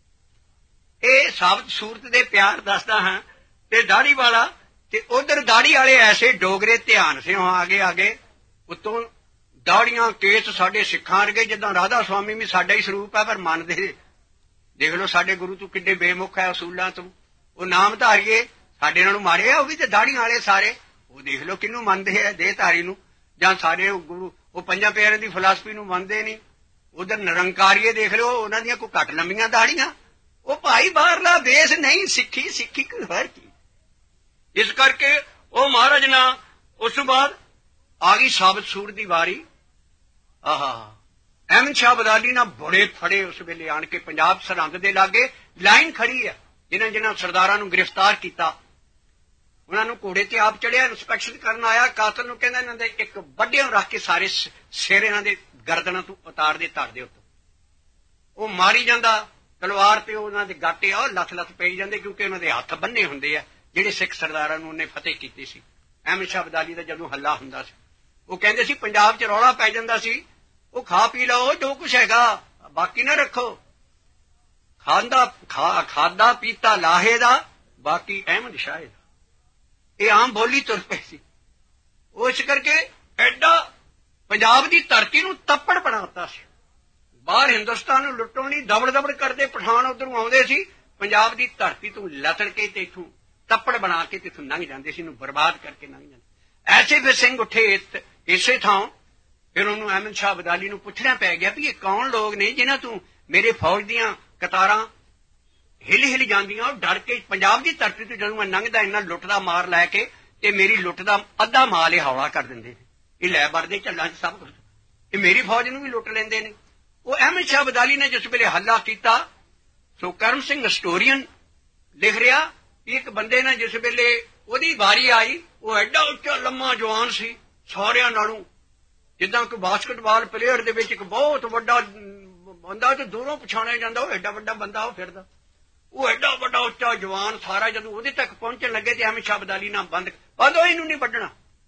ਇਹ ਸਾਬਤ ਸੂਰਤ ਦੇ ਪਿਆਰ ਦੱਸਦਾ ਹਾਂ। ਤੇ ਦਾੜੀ ਵਾਲਾ ਤੇ ਉਧਰ ਦਾੜੀ ਵਾਲੇ ਐਸੇ ਡੋਗਰੇ ਧਿਆਨ ਸੇ ਆਗੇ ਆਗੇ ਉਤੋਂ ਦਾੜੀਆਂ ਕੇਸ ਸਾਡੇ ਸਿੱਖਾਂ ਵਰਗੇ, ਜਿੱਦਾਂ ਰਾਧਾ ਸੁਆਮੀ ਵੀ ਸਾਡਾ ਹੀ ਸਰੂਪ ਹੈ ਪਰ ਮੰਨਦੇ। ਦੇਖ ਲਓ ਸਾਡੇ ਗੁਰੂ ਤੋਂ ਕਿੱਡੇ ਬੇਮੁਖ ਹੈ ਅਸੂਲਾਂ ਤੋਂ। ਉਹ ਨਾਮ ਧਾਰੀਏ ਸਾਡੇ ਨਾਲੋਂ ਮਾੜੇ ਆ ਉਹ ਵੀ ਤੇ ਦਾੜੀਆਂ ਵਾਲੇ ਸਾਰੇ। ਉਹ ਦੇਖ ਲਓ ਕਿਹਨੂੰ ਮੰਨਦੇ ਆ, ਦੇਹਧਾਰੀ ਨੂੰ, ਜਾਂ ਸਾਰੇ ਗੁਰੂ ਉਹ ਪੰਜਾਂ ਪਿਆਰਿਆਂ ਦੀ ਫਿਲਾਸਫੀ ਨੂੰ ਮੰਨਦੇ ਨਹੀਂ। ਉਧਰ ਨਿਰੰਕਾਰੀਏ ਦੇਖ ਲਓ, ਉਹਨਾਂ ਦੀਆਂ ਕੋਈ ਘੱਟ ਲੰਮੀਆਂ ਦਾੜੀਆਂ। ਉਹ ਭਾਈ ਬਾਹਰਲਾ ਦੇਸ਼ ਨਹੀਂ, ਸਿੱਖੀ ਸਿੱਖੀ ਕੋਈ ਹਰ ਚੀਜ਼। ਇਸ ਕਰਕੇ ਉਹ ਮਹਾਰਾਜ ਨਾ ਉਸ ਤੋਂ ਬਾਅਦ ਆ ਗਈ ਸਾਬਤ ਸੂਰਤ ਦੀ ਵਾਰੀ। ਆਹਾ ਅਹਿਮਦ ਸ਼ਾਹ ਅਬਦਾਲੀ ਨਾਲ ਬੜੇ ਫੜੇ ਉਸ ਵੇਲੇ ਆਣ ਕੇ ਪੰਜਾਬ ਸਰਹੰਦ ਦੇ ਲਾਗੇ ਲਾਈਨ ਖੜੀ ਆ। ਜਿਨ੍ਹਾਂ ਸਰਦਾਰਾਂ ਨੂੰ ਗ੍ਰਿਫਤਾਰ ਕੀਤਾ ਉਹਨਾਂ ਨੂੰ ਘੋੜੇ ਤੇ ਆਪ ਚੜਿਆ, ਇੰਸਪੈਕਸ਼ਨ ਕਰਨ ਆਇਆ। ਕਾਤਲ ਨੂੰ ਕਹਿੰਦਾ ਇਹਨਾਂ ਦੇ ਇੱਕ ਵੱਡਿਆਂ ਰੱਖ ਕੇ ਸਾਰੇ ਸਿਰ ਇਹਨਾਂ ਦੇ ਗਰਦਨਾਂ ਤੋਂ ਉਤਾਰ ਦੇ ਧੜ ਦੇ ਉੱਤੋਂ। ਉਹ ਮਾਰੀ ਜਾਂਦਾ ਤਲਵਾਰ ਤੇ, ਉਹਨਾਂ ਦੇ ਗਾਟੇ ਆ ਲੱਥ ਲੱਥ ਪਈ ਜਾਂਦੇ, ਕਿਉਂਕਿ ਉਹਨਾਂ ਦੇ ਹੱਥ ਬੰਨੇ ਹੁੰਦੇ ਆ ਜਿਹੜੇ ਸਿੱਖ ਸਰਦਾਰਾਂ ਨੂੰ ਉਹਨੇ ਫਤਿਹ ਕੀਤੀ ਸੀ। ਅਹਿਮਦ ਸ਼ਾਹ ਅਬਦਾਲੀ ਦਾ ਜਦੋਂ ਹੱਲਾ ਹੁੰਦਾ ਸੀ ਉਹ ਕਹਿੰਦੇ ਸੀ ਪੰਜਾਬ 'ਚ ਰੌਲਾ ਪੈ ਜਾਂਦਾ ਸੀ, ਉਹ ਖਾ ਪੀ ਲਓ ਜੋ ਕੁਛ ਹੈਗਾ, ਬਾਕੀ ਨਾ ਰੱਖੋ। ਖਾਦਾ ਪੀਤਾ ਲਾਹੇ ਦਾ, ਬਾਕੀ ਅਹਿਮਦ ਸ਼ਾਹ ਦਾ। ਇਹ ਆਮ ਬੋਲੀ ਤੁਰ ਪਈ ਸੀ। ਉਹ ਇਸ ਕਰਕੇ ਐਡਾ ਪੰਜਾਬ ਦੀ ਧਰਤੀ ਨੂੰ ਤੱਪੜ ਬਣਾਤਾ ਸੀ। ਬਾਹਰ ਹਿੰਦੁਸਤਾਨ ਨੂੰ ਲੁੱਟਣ ਲਈ ਦਬੜ ਦਬੜ ਕਰਦੇ ਪਠਾਨ ਉੱਧਰੋਂ ਆਉਂਦੇ ਸੀ, ਪੰਜਾਬ ਦੀ ਧਰਤੀ ਤੋਂ ਲਤੜ ਕੇ ਤੇ ਇੱਥੋਂ ਤੱਪੜ ਬਣਾ ਕੇ ਤੇ ਇੱਥੋਂ ਲੰਘ ਜਾਂਦੇ ਸੀ, ਇਹਨੂੰ ਬਰਬਾਦ ਕਰਕੇ ਲੰਘ ਜਾਂਦੇ। ਐਸੇ ਫਿਰ ਸਿੰਘ ਉੱਠੇ ਇਸੇ ਥਾਂ। ਫਿਰ ਉਹਨੂੰ ਅਹਿਮਦ ਸ਼ਾਹ ਅਬਦਾਲੀ ਨੂੰ ਪੁੱਛਣਾ ਪੈ ਗਿਆ ਵੀ ਇਹ ਕੌਣ ਲੋਕ ਨੇ ਜਿਨ੍ਹਾਂ ਤੋਂ ਮੇਰੇ ਫੌਜ ਦੀਆਂ ਕਤਾਰਾਂ ਹਿਲ ਜਾਂਦੀਆਂ। ਉਹ ਡਰ ਕੇ ਪੰਜਾਬ ਦੀ ਧਰਤੀ ਤੋਂ ਜਦੋਂ ਮੈਂ ਲੰਘਦਾ ਇਹਨਾਂ ਲੁੱਟ ਦਾ ਮਾਰ ਲੈ ਕੇ ਤੇ ਮੇਰੀ ਲੁੱਟ ਦਾ ਅੱਧਾ ਮਾਲ ਇਹ ਹੌਲਾ ਕਰ ਦਿੰਦੇ ਨੇ, ਇਹ ਲੈ ਵਰਦੇ ਝੱਲਾਂ 'ਚ ਸਭ ਕੁਝ, ਇਹ ਮੇਰੀ ਫੌਜ ਨੂੰ ਵੀ ਲੁੱਟ ਲੈਂਦੇ ਨੇ। ਉਹ ਅਹਿਮਦ ਸ਼ਾਹ ਅਬਦਾਲੀ ਨੇ ਜਿਸ ਵੇਲੇ ਹੱਲਾ ਕੀਤਾ, ਸੋ ਕਰਮ ਸਿੰਘ ਹਿਸਟੋਰੀਅਨ ਲਿਖ ਰਿਹਾ ਕਿ ਇੱਕ ਬੰਦੇ ਨੇ ਜਿਸ ਵੇਲੇ ਉਹਦੀ ਵਾਰੀ ਆਈ, ਉਹ ਐਡਾ ਉੱਚਾ ਲੰਮਾ ਜਵਾਨ ਸੀ ਸਾਰਿਆਂ ਨਾਲੋਂ, ਜਿੱਦਾਂ ਕੋਈ ਬਾਸਕਟਬਾਲ ਪਲੇਅਰ ਦੇ ਵਿੱਚ ਇੱਕ ਬਹੁਤ ਵੱਡਾ ਬੰਦਾ ਤੇ ਦੂਰੋਂ ਪਛਾਣਿਆ ਜਾਂਦਾ, ਉਹ ਐਡਾ ਵੱਡਾ ਬੰਦਾ ਉਹ ਫਿਰਦਾ। ਉਹ ਐਡਾ ਵੱਡਾ ਉੱਚਾ ਜਵਾਨ ਸਾਰਾ ਜਦੋਂ ਉਹਦੇ ਤੱਕ ਪਹੁੰਚਣ ਲੱਗੇ ਤੇ ਅਹਿਮਦ ਸ਼ਾਹ ਅਬਦਾਲੀ ਨਾਲ ਬੰਦ ਇਹਨੂੰ ਨਹੀਂ ਵੱਢਣਾ।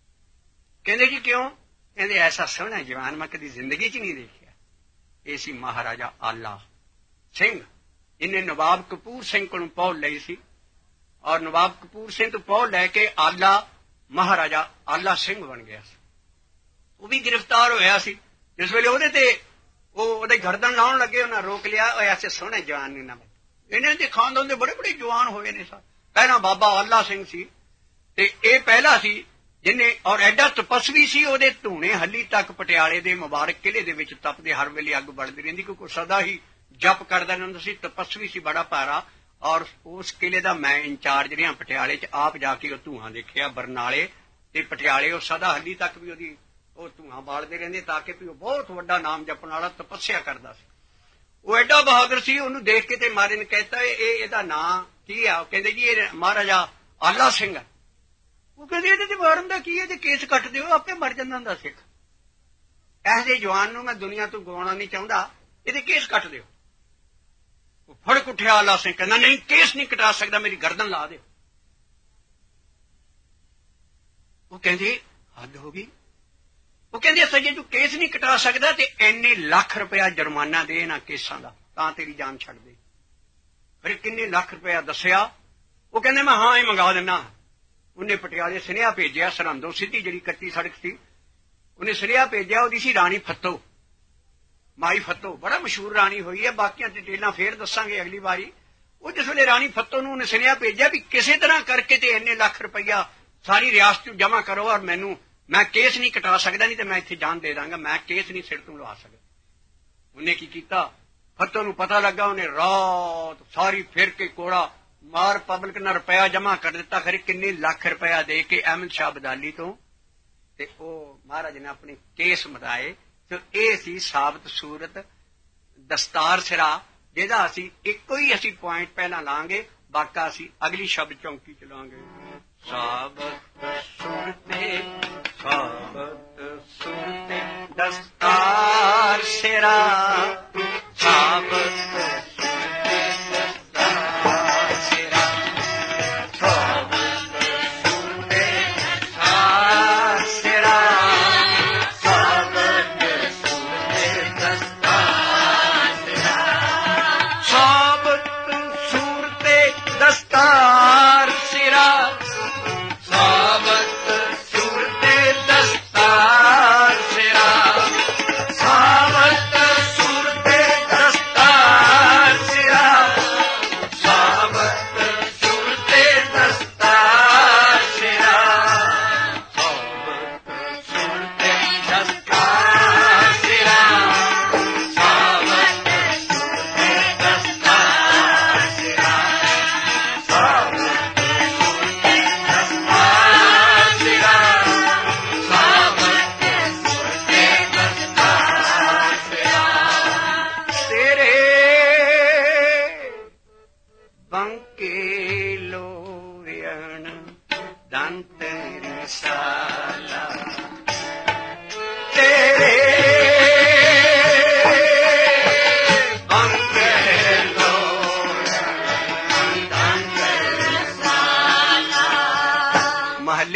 ਕਹਿੰਦੇ ਜੀ ਕਿਉਂ? ਕਹਿੰਦੇ ਐਸਾ ਸੋਹਣਾ ਜਵਾਨ ਮੈਂ ਕਦੀ ਜ਼ਿੰਦਗੀ 'ਚ ਨਹੀਂ ਦੇਖਿਆ। ਇਹ ਸੀ ਮਹਾਰਾਜਾ ਆਲਾ ਸਿੰਘ। ਇਹਨੇ ਨਵਾਬ ਕਪੂਰ ਸਿੰਘ ਕੋਲੋਂ ਪਹੁਲ ਲਈ ਸੀ, ਔਰ ਨਵਾਬ ਕਪੂਰ ਸਿੰਘ ਤੋਂ ਪਹੁਲ ਲੈ ਕੇ ਆਲਾ ਮਹਾਰਾਜਾ ਆਲਾ ਸਿੰਘ ਬਣ ਗਿਆ ਸੀ। ਉਹ ਵੀ ਗ੍ਰਿਫਤਾਰ ਹੋਇਆ ਸੀ। ਜਿਸ ਵੇਲੇ ਉਹਦੇ ਤੇ ਉਹਦੇ ਗਰਦਨ ਲਾਉਣ ਲੱਗੇ, ਉਹਨਾਂ ਰੋਕ ਲਿਆ। ਉਹ ਐਸੇ ਸੋਹਣੇ ਜਵਾਨ ਨੇ ਨਾ, ਇਹਨਾਂ ਦੇ ਖਾਨਦਾਨ ਦੇ ਬੜੇ ਬੜੇ ਜਵਾਨ ਹੋਏ ਨੇ ਸਰ। ਪਹਿਲਾਂ ਬਾਬਾ ਆਲਾ ਸਿੰਘ ਸੀ ਤੇ ਇਹ ਪਹਿਲਾ ਸੀ ਜਿਹਨੇ, ਔਰ ਐਡਾ ਤਪਸਵੀ ਸੀ, ਉਹਦੇ ਧੂਣੇ ਹੱਲੀ ਤੱਕ ਪਟਿਆਲੇ ਦੇ ਮੁਬਾਰਕ ਕਿਲੇ ਦੇ ਵਿੱਚ ਤਪਦੇ, ਹਰ ਵੇਲੇ ਅੱਗ ਬਲਦੀ ਰਹਿੰਦੀ, ਕਿਉਂਕਿ ਸਦਾ ਹੀ ਜਪ ਕਰਦਾ ਰਹਿੰਦਾ ਸੀ, ਤਪਸਵੀ ਸੀ ਬੜਾ ਭਾਰਾ। ਔਰ ਉਸ ਕਿਲੇ ਦਾ ਮੈਂ ਇੰਚਾਰਜ ਰਿਹਾ ਪਟਿਆਲੇ 'ਚ, ਆਪ ਜਾ ਕੇ ਉਹ ਧੂਆਂ ਦੇਖਿਆ ਬਰਨਾਲੇ ਤੇ ਪਟਿਆਲੇ। ਉਹ ਸਦਾ ਹੱਲੀ ਤੱਕ ਵੀ ਉਹਦੀ ਉਹ ਧੂਆਂ ਬਾਲਦੇ ਰਹਿੰਦੇ ਤਾਂ ਕਿ ਵੀ ਉਹ ਬਹੁਤ ਵੱਡਾ ਨਾਮ ਜਪਣ ਵਾਲਾ ਤਪੱਸਿਆ ਕਰਦਾ ਸੀ। ਉਹ ਐਡਾ ਬਹਾਦਰ ਸੀ। ਉਹਨੂੰ ਦੇਖ ਕੇ ਤੇ ਮਾਰੇ ਨੇ ਕਹਿਤਾ ਇਹਦਾ ਨਾਂ ਕੀ ਆ? ਉਹ ਕਹਿੰਦੇ ਜੀ ਇਹ ਮਹਾਰਾਜਾ ਆਲਾ ਸਿੰਘ ਹੈ। ਉਹ ਕਹਿੰਦੇ ਇਹਦੇ ਤੇ ਮਾਰਨ ਦਾ ਕੀ ਹੈ, ਜੇ ਕੇਸ ਕੱਟ ਦਿਓ ਆਪੇ ਮਰ ਜਾਂਦਾ ਹੁੰਦਾ ਸਿੱਖ। ਇਹੋ ਜਿਹੇ ਜਵਾਨ ਨੂੰ ਮੈਂ ਦੁਨੀਆ ਤੋਂ ਗਵਾਉਣਾ ਨਹੀਂ ਚਾਹੁੰਦਾ, ਇਹਦੇ ਕੇਸ ਕੱਟ ਦਿਓ। ਉਹ ਫੜਕ ਉੱਠਿਆ ਆਲਾ ਸਿੰਘ, ਕਹਿੰਦਾ ਨਹੀਂ ਕੇਸ ਨਹੀਂ ਕਟਾ ਸਕਦਾ, ਮੇਰੀ ਗਰਦਨ ਲਾ ਦਿਓ। ਉਹ ਕਹਿੰਦੇ ਹੱਦ ਹੋ ਗਈ। ਉਹ ਕਹਿੰਦੇ ਅੱਛਾ ਜੇ ਤੂੰ ਕੇਸ ਨਹੀਂ ਕਟਾ ਸਕਦਾ ਤੇ ਇੰਨੇ ਲੱਖ ਰੁਪਇਆ ਜੁਰਮਾਨਾ ਦੇ ਇਹਨਾਂ ਕੇਸਾਂ ਦਾ, ਤਾਂ ਤੇਰੀ ਜਾਨ ਛੱਡ ਦੇ। ਫਿਰ ਕਿੰਨੇ ਲੱਖ ਰੁਪਇਆ ਦੱਸਿਆ। ਉਹ ਕਹਿੰਦੇ ਮੈਂ ਹਾਂ ਇਹ ਮੰਗਾ ਦਿੰਦਾ। ਉਹਨੇ ਪਟਿਆਲੇ ਸੁਨੇਹਾ ਭੇਜਿਆ, ਸਰਹੰਦੋਂ ਸਿੱਧੀ ਜਿਹੜੀ ਕੱਚੀ ਸੜਕ ਸੀ, ਉਹਨੇ ਸੁਨੇਹਾ ਭੇਜਿਆ। ਉਹਦੀ ਸੀ ਰਾਣੀ ਫੱਤੋ, ਮਾਈ ਫੱਤੋ, ਬੜਾ ਮਸ਼ਹੂਰ ਰਾਣੀ ਹੋਈ ਹੈ। ਬਾਕੀਆਂ ਡਿਟੇਲਾਂ ਫੇਰ ਦੱਸਾਂਗੇ ਅਗਲੀ ਵਾਰੀ। ਉਹ ਜਿਸ ਵੇਲੇ ਰਾਣੀ ਫੱਤੋ ਨੂੰ ਉਹਨੇ ਸੁਨੇਹਾ ਭੇਜਿਆ ਵੀ ਕਿਸੇ ਤਰ੍ਹਾਂ ਕਰਕੇ ਤੇ ਇੰਨੇ ਲੱਖ ਰੁਪਇਆ ਸਾਰੀ ਰਿਆਸਤ ਨੂੰ ਜਮ੍ਹਾਂ ਕਰੋ, ਔਰ ਮੈਂ ਕੇਸ ਨਹੀਂ ਕਟਾ ਸਕਦਾ, ਨਹੀਂ ਤੇ ਮੈਂ ਇੱਥੇ ਜਾਨ ਦੇ ਦਾਂਗਾ, ਮੈਂ ਕੇਸ ਨਹੀਂ ਸਿਰ ਤੋਂ ਲਵਾ ਸਕਦਾ। ਉਹਨੇ ਕੀ ਕੀਤਾ, ਫੱਤੋ ਨੂੰ ਪਤਾ ਲੱਗਾ, ਉਹਨੇ ਰਾਤ ਸਾਰੀ ਫਿਰ ਕੇ ਕੋੜਾ ਮਾਰ ਪਬਲਿਕ ਨਾਲ ਰੁਪਇਆ ਜਮ੍ਹਾਂ ਕਰ ਦਿੱਤਾ। ਖਰੇ ਕਿੰਨੇ ਲੱਖ ਰੁਪਇਆ ਦੇ ਕੇ ਅਹਿਮਦ ਸ਼ਾਹ ਅਬਦਾਲੀ ਤੋਂ, ਤੇ ਉਹ ਮਹਾਰਾਜ ਨੇ ਆਪਣੇ ਕੇਸ ਮਿਟਾਏ। ਤੇ ਇਹ ਸੀ ਸਾਬਤ ਸੂਰਤ ਦਸਤਾਰ ਸਿਰਾ, ਜਿਹਦਾ ਅਸੀਂ ਇੱਕੋ ਹੀ ਅਸੀਂ ਪੁਆਇੰਟ ਪਹਿਲਾਂ ਲਾਂਗੇ, ਬਾਕੀ ਅਸੀਂ ਅਗਲੀ ਸ਼ਬਦ ਚੌਂਕੀ ਚ ਲਾਂਗੇ। ਸਾਬਤ ਸੁਰਤੇ ਦਸਤਾਰ ਸਿਰਾ, ਸਾਬਤ सुरते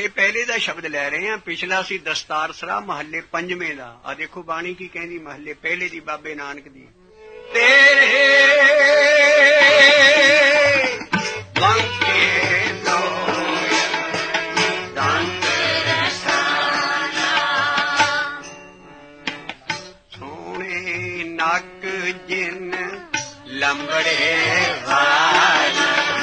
ਮਹੱਲੇ ਪਹਿਲੇ ਦਾ ਸ਼ਬਦ ਲੈ ਰਹੇ ਹਾਂ। ਪਿਛਲਾ ਸੀ ਦਸਤਾਰ ਸਰਾ ਮਹੱਲੇ ਪੰਜਵੇਂ ਦਾ। ਆ ਦੇਖੋ ਬਾਣੀ ਕੀ ਕਹਿੰਦੀ ਮਹੱਲੇ ਪਹਿਲੇ ਦੀ ਬਾਬੇ ਨਾਨਕ ਦੀ। ਤੇਰੇ ਬੰਕੇ ਸੋਹਣੇ ਨੱਕ ਜਿਨ ਲੰਬੜੇ ਵਾਲ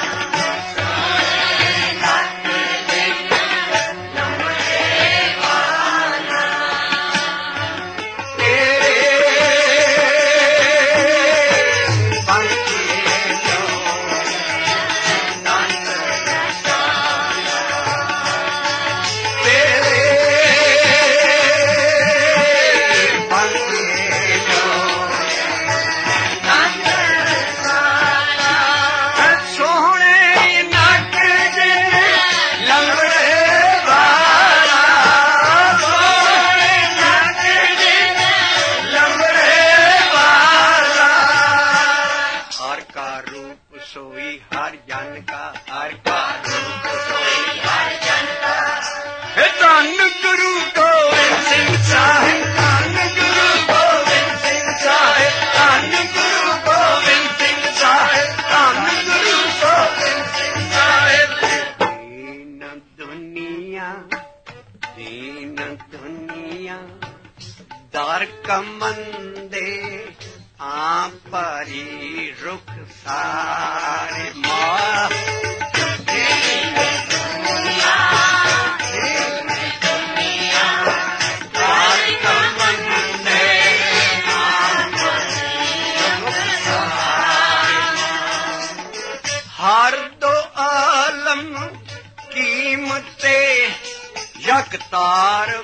ਦਰ ਕਮੰਦੇ ਆ ਭਰੀ ਰੁਖ ਸਾਰੇ ਮਾਂ ਹਰ ਦੋ ਆਲਮ ਕੀਮਤੇ ਯਕਤਾਰ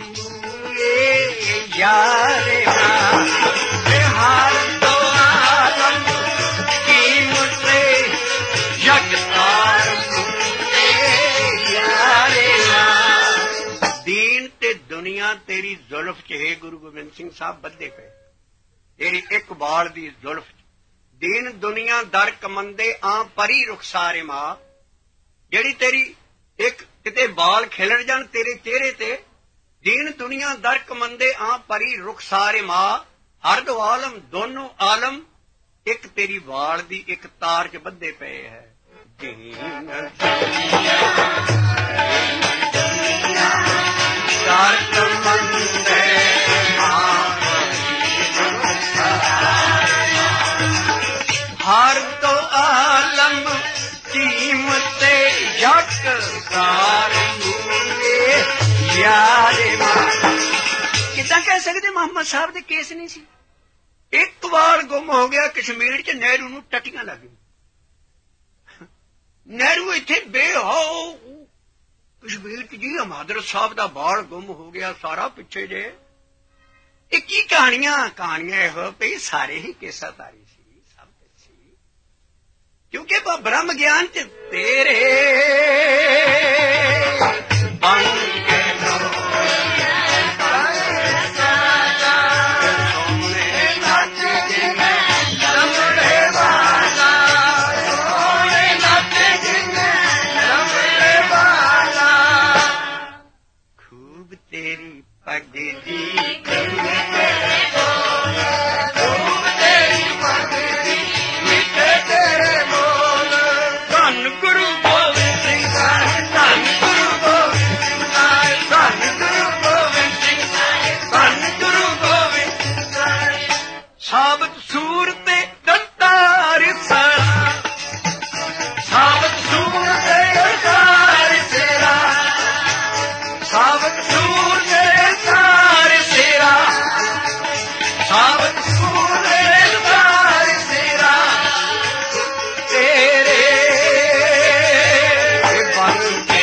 ਯਾਰੇ ਹਰ ਦੋ ਆਲਮ ਕੀਮਤੇ ਯਕਤਾਰ ਯਾਰੇ ਦੀਨ ਤੇ ਦੁਨੀਆ ਤੇਰੀ ਜ਼ੁਲਫ ਚ ਹੈ ਗੁਰੂ ਗੋਬਿੰਦ ਸਿੰਘ ਸਾਹਿਬ ਬੱਧੇ ਪਏ ਤੇਰੀ ਇੱਕ ਬਾਲ ਦੀ ਜ਼ੁਲਫ ਚ। ਦੀਨ ਦੁਨੀਆ ਦਰ ਕਮੰਦੇ ਆ ਪਰੀ ਰੁਖਸਾਰੇ ਮਾਂ ਜਿਹੜੀ ਤੇਰੀ ਇੱਕ ਕਿਤੇ ਬਾਲ ਖਿਲਰ ਜਾਣ ਤੇਰੇ ਚਿਹਰੇ ਤੇ। ਦੀਨ ਦੁਨੀਆ ਦਰ ਕਮੰਦੇ ਆ ਪਰੀ ਰੁਖਸਾਰੇ ਮਾਂ ਹਰ ਦੋ ਆਲਮ ਦੋਨੋਂ ਆਲਮ ਇੱਕ ਤੇਰੀ ਵਾਲ ਦੀ ਇੱਕ ਤਾਰ ਚ ਬੱਧੇ ਪਏ ਹੈ। ਦੀਨ ਦਰ ਕਮੰਦੇ ਹਰ ਦੋ ਆਲਮ ਕੀਮਤੇ ਯਕਤਾਰ ਯਾਰੇ ਮਾਂ। ਕਿੱਦਾਂ ਕਹਿ ਸਕਦੇ ਮੁਹੰਮਦ ਸਾਹਿਬ ਦੇ ਕੇਸ ਨਹੀਂ ਸੀ? ਇੱਕ ਵਾਰ ਗੁੰਮ ਹੋ ਗਿਆ ਕਸ਼ਮੀਰ ਚ, ਨਹਿਰੂ ਨੂੰ ਟੱਟੀਆਂ ਲੱਗ ਗਈਆਂ। ਨਹਿਰੂ ਇੱਥੇ ਬੇਹੋ ਕਸ਼ਮੀਰ ਚ ਜੀ ਹਮਾਦਰ ਸਾਹਿਬ ਦਾ ਬਾਲ ਗੁੰਮ ਹੋ ਗਿਆ ਸਾਰਾ ਪਿੱਛੇ ਜੇ। ਇਹ ਕੀ ਕਹਾਣੀਆਂ ਇਹੋ ਪਈ ਸਾਰੇ ਹੀ ਕੇਸਾ ਤਾਰੀ ਸੀ ਸਭ ਸੀ ਕਿਉਂਕਿ ਬ੍ਰਹਮ ਗਿਆਨ ਚ ਤੇਰੇ ਖੂਬ ਤੇਰੀ ਪੱਗ ਦੀ ਸਾਬਤ ਸੂਰ ਤੇ ਦਤਾਰ ਸਰਾ ਸਾਬਤ ਸੂਰ ਤੇ ਦਤਾਰ ਸਰਾ ਸਾਬਤ ਸੂਰ ਤੇ ਦਤਾਰ ਸਰਾ ਸਾਬਤ ਸੂਰ ਤੇ ਦਤਾਰ ਸਰਾ ਤੇਰੇ ਬਨ ਕੇ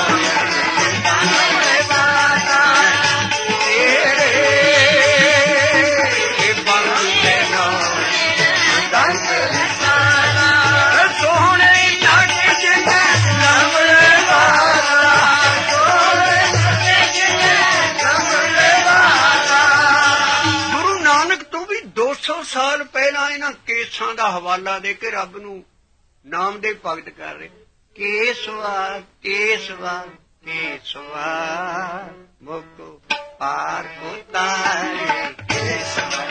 ਸਾਲ ਪਹਿਲਾਂ ਇਹਨਾਂ ਕੇਸਾਂ ਦਾ ਹਵਾਲਾ ਦੇ ਕੇ ਰੱਬ ਨੂੰ ਨਾਮ ਦੇ ਭਗਤ ਕਰ ਰਹੇ। ਕੇਸਵਾ ਕੇਸਵਾ केशवा मुख पार उतारे केशवा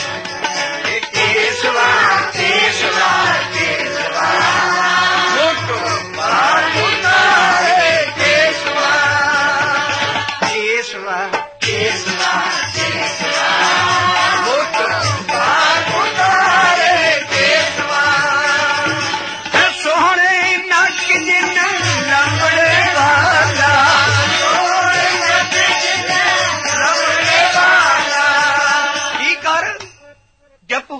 केशवा केशवा केशवा मुख पार उतारे केशवा केशवा केशवा केशवा मुख पार उतारे केशवा सोहणे नक जिन लंबड़े वाला जप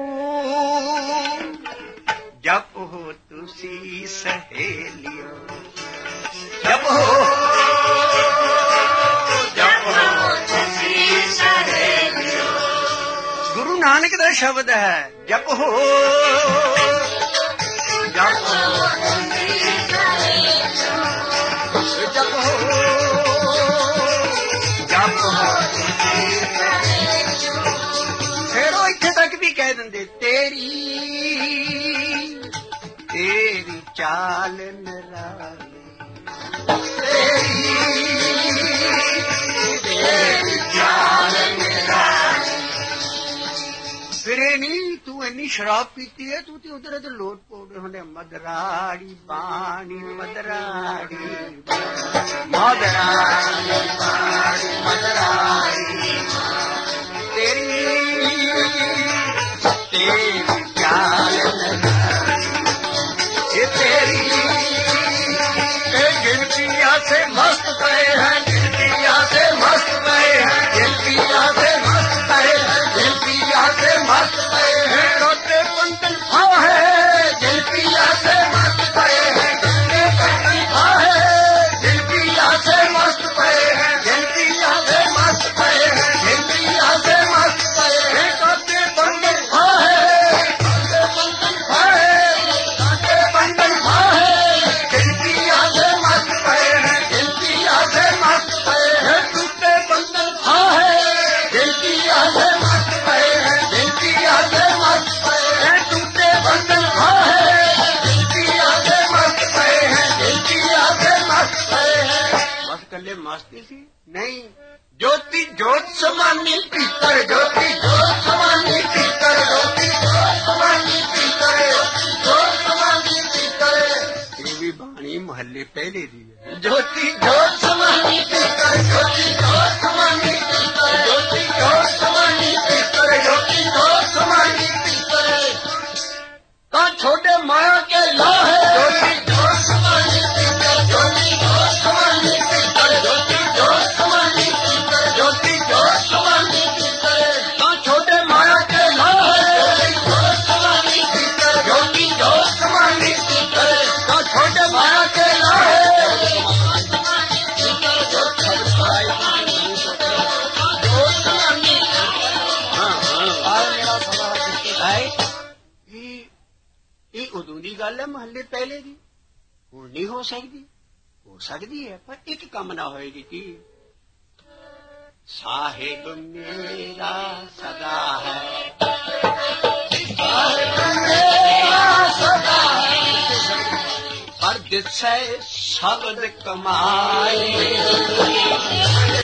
हो तुसी सहेलियो जप हो तुसी सहेलियो गुरु नानक दा शब्द है जप हो जप हो जप हो फिर वो इत्थे तक भी कह देंगे तेरी चाल निराली तेरी चाल निराली फिर नहीं तू इन्नी शराब पीती है तू तो उधर उधर लोट पोट होंगे मदराड़ी पानी मदराड़ी मदराड़ी पानी मदराड़ी तेरी चाल ये तेरी गिनतिया से मस्त गए हैं गिनतिया से मस्त गए हैं गिनतिया से मस्त गए हैं गिनतिया से मस्त गए हैं रोते पंतन भाव है गिनतिया से मस्त गए हैं गिनते पंतन भाव है गिनतिया से मस्त गए हैं गिनतिया से मस्त गए हैं गिनतिया से मस्त गए हैं रोते पंतन भाव है रोते पंतन भाव है रोते पंतन भाव है गिनतिया से मस्त गए हैं गिनतिया से मस्त गए हैं टूटे बंधन भाव है गिनतिया से मस्त गए हैं गिनतिया से मस्त गए हैं टूटे बंधन भाव है गिनतिया से मस्त गए हैं गिनतिया से मस्त गए हैं बस कल्ले मस्ती सी नहीं ज्योति ज्योत समानी पीतर ज्योति ज्योत समानी पीतर ज्योति ज्योत समानी पीतर ज्योत समानी पीतर ये भी बाणी मोहल्ले पहले दी है ज्योति ज्योत समानी पीतर ज्योति ज्योत समानी पीतर ज्योति ज्योत समानी पीतर ज्योति ज्योत समानी पीतर का छोटे माया के ला है ज्योति ज्योत समानी पीतर ज्योति ज्योत समानी पीतर ज्योति ज्योत समानी पीतर ज्योति ज्योत समानी पीतर का छोटे माया के ला है ज्योति ज्योत समानी पीतर ज्योति ज्योत समानी पीतर का छोटे माया के ला है उदों की गल है महल्ले पहले की हुण नहीं हो सकती है पर एक कम ना होएगी कि साहिब मेरा सदा है साहिब मेरा सदा है पर दिसे शब्द कमाए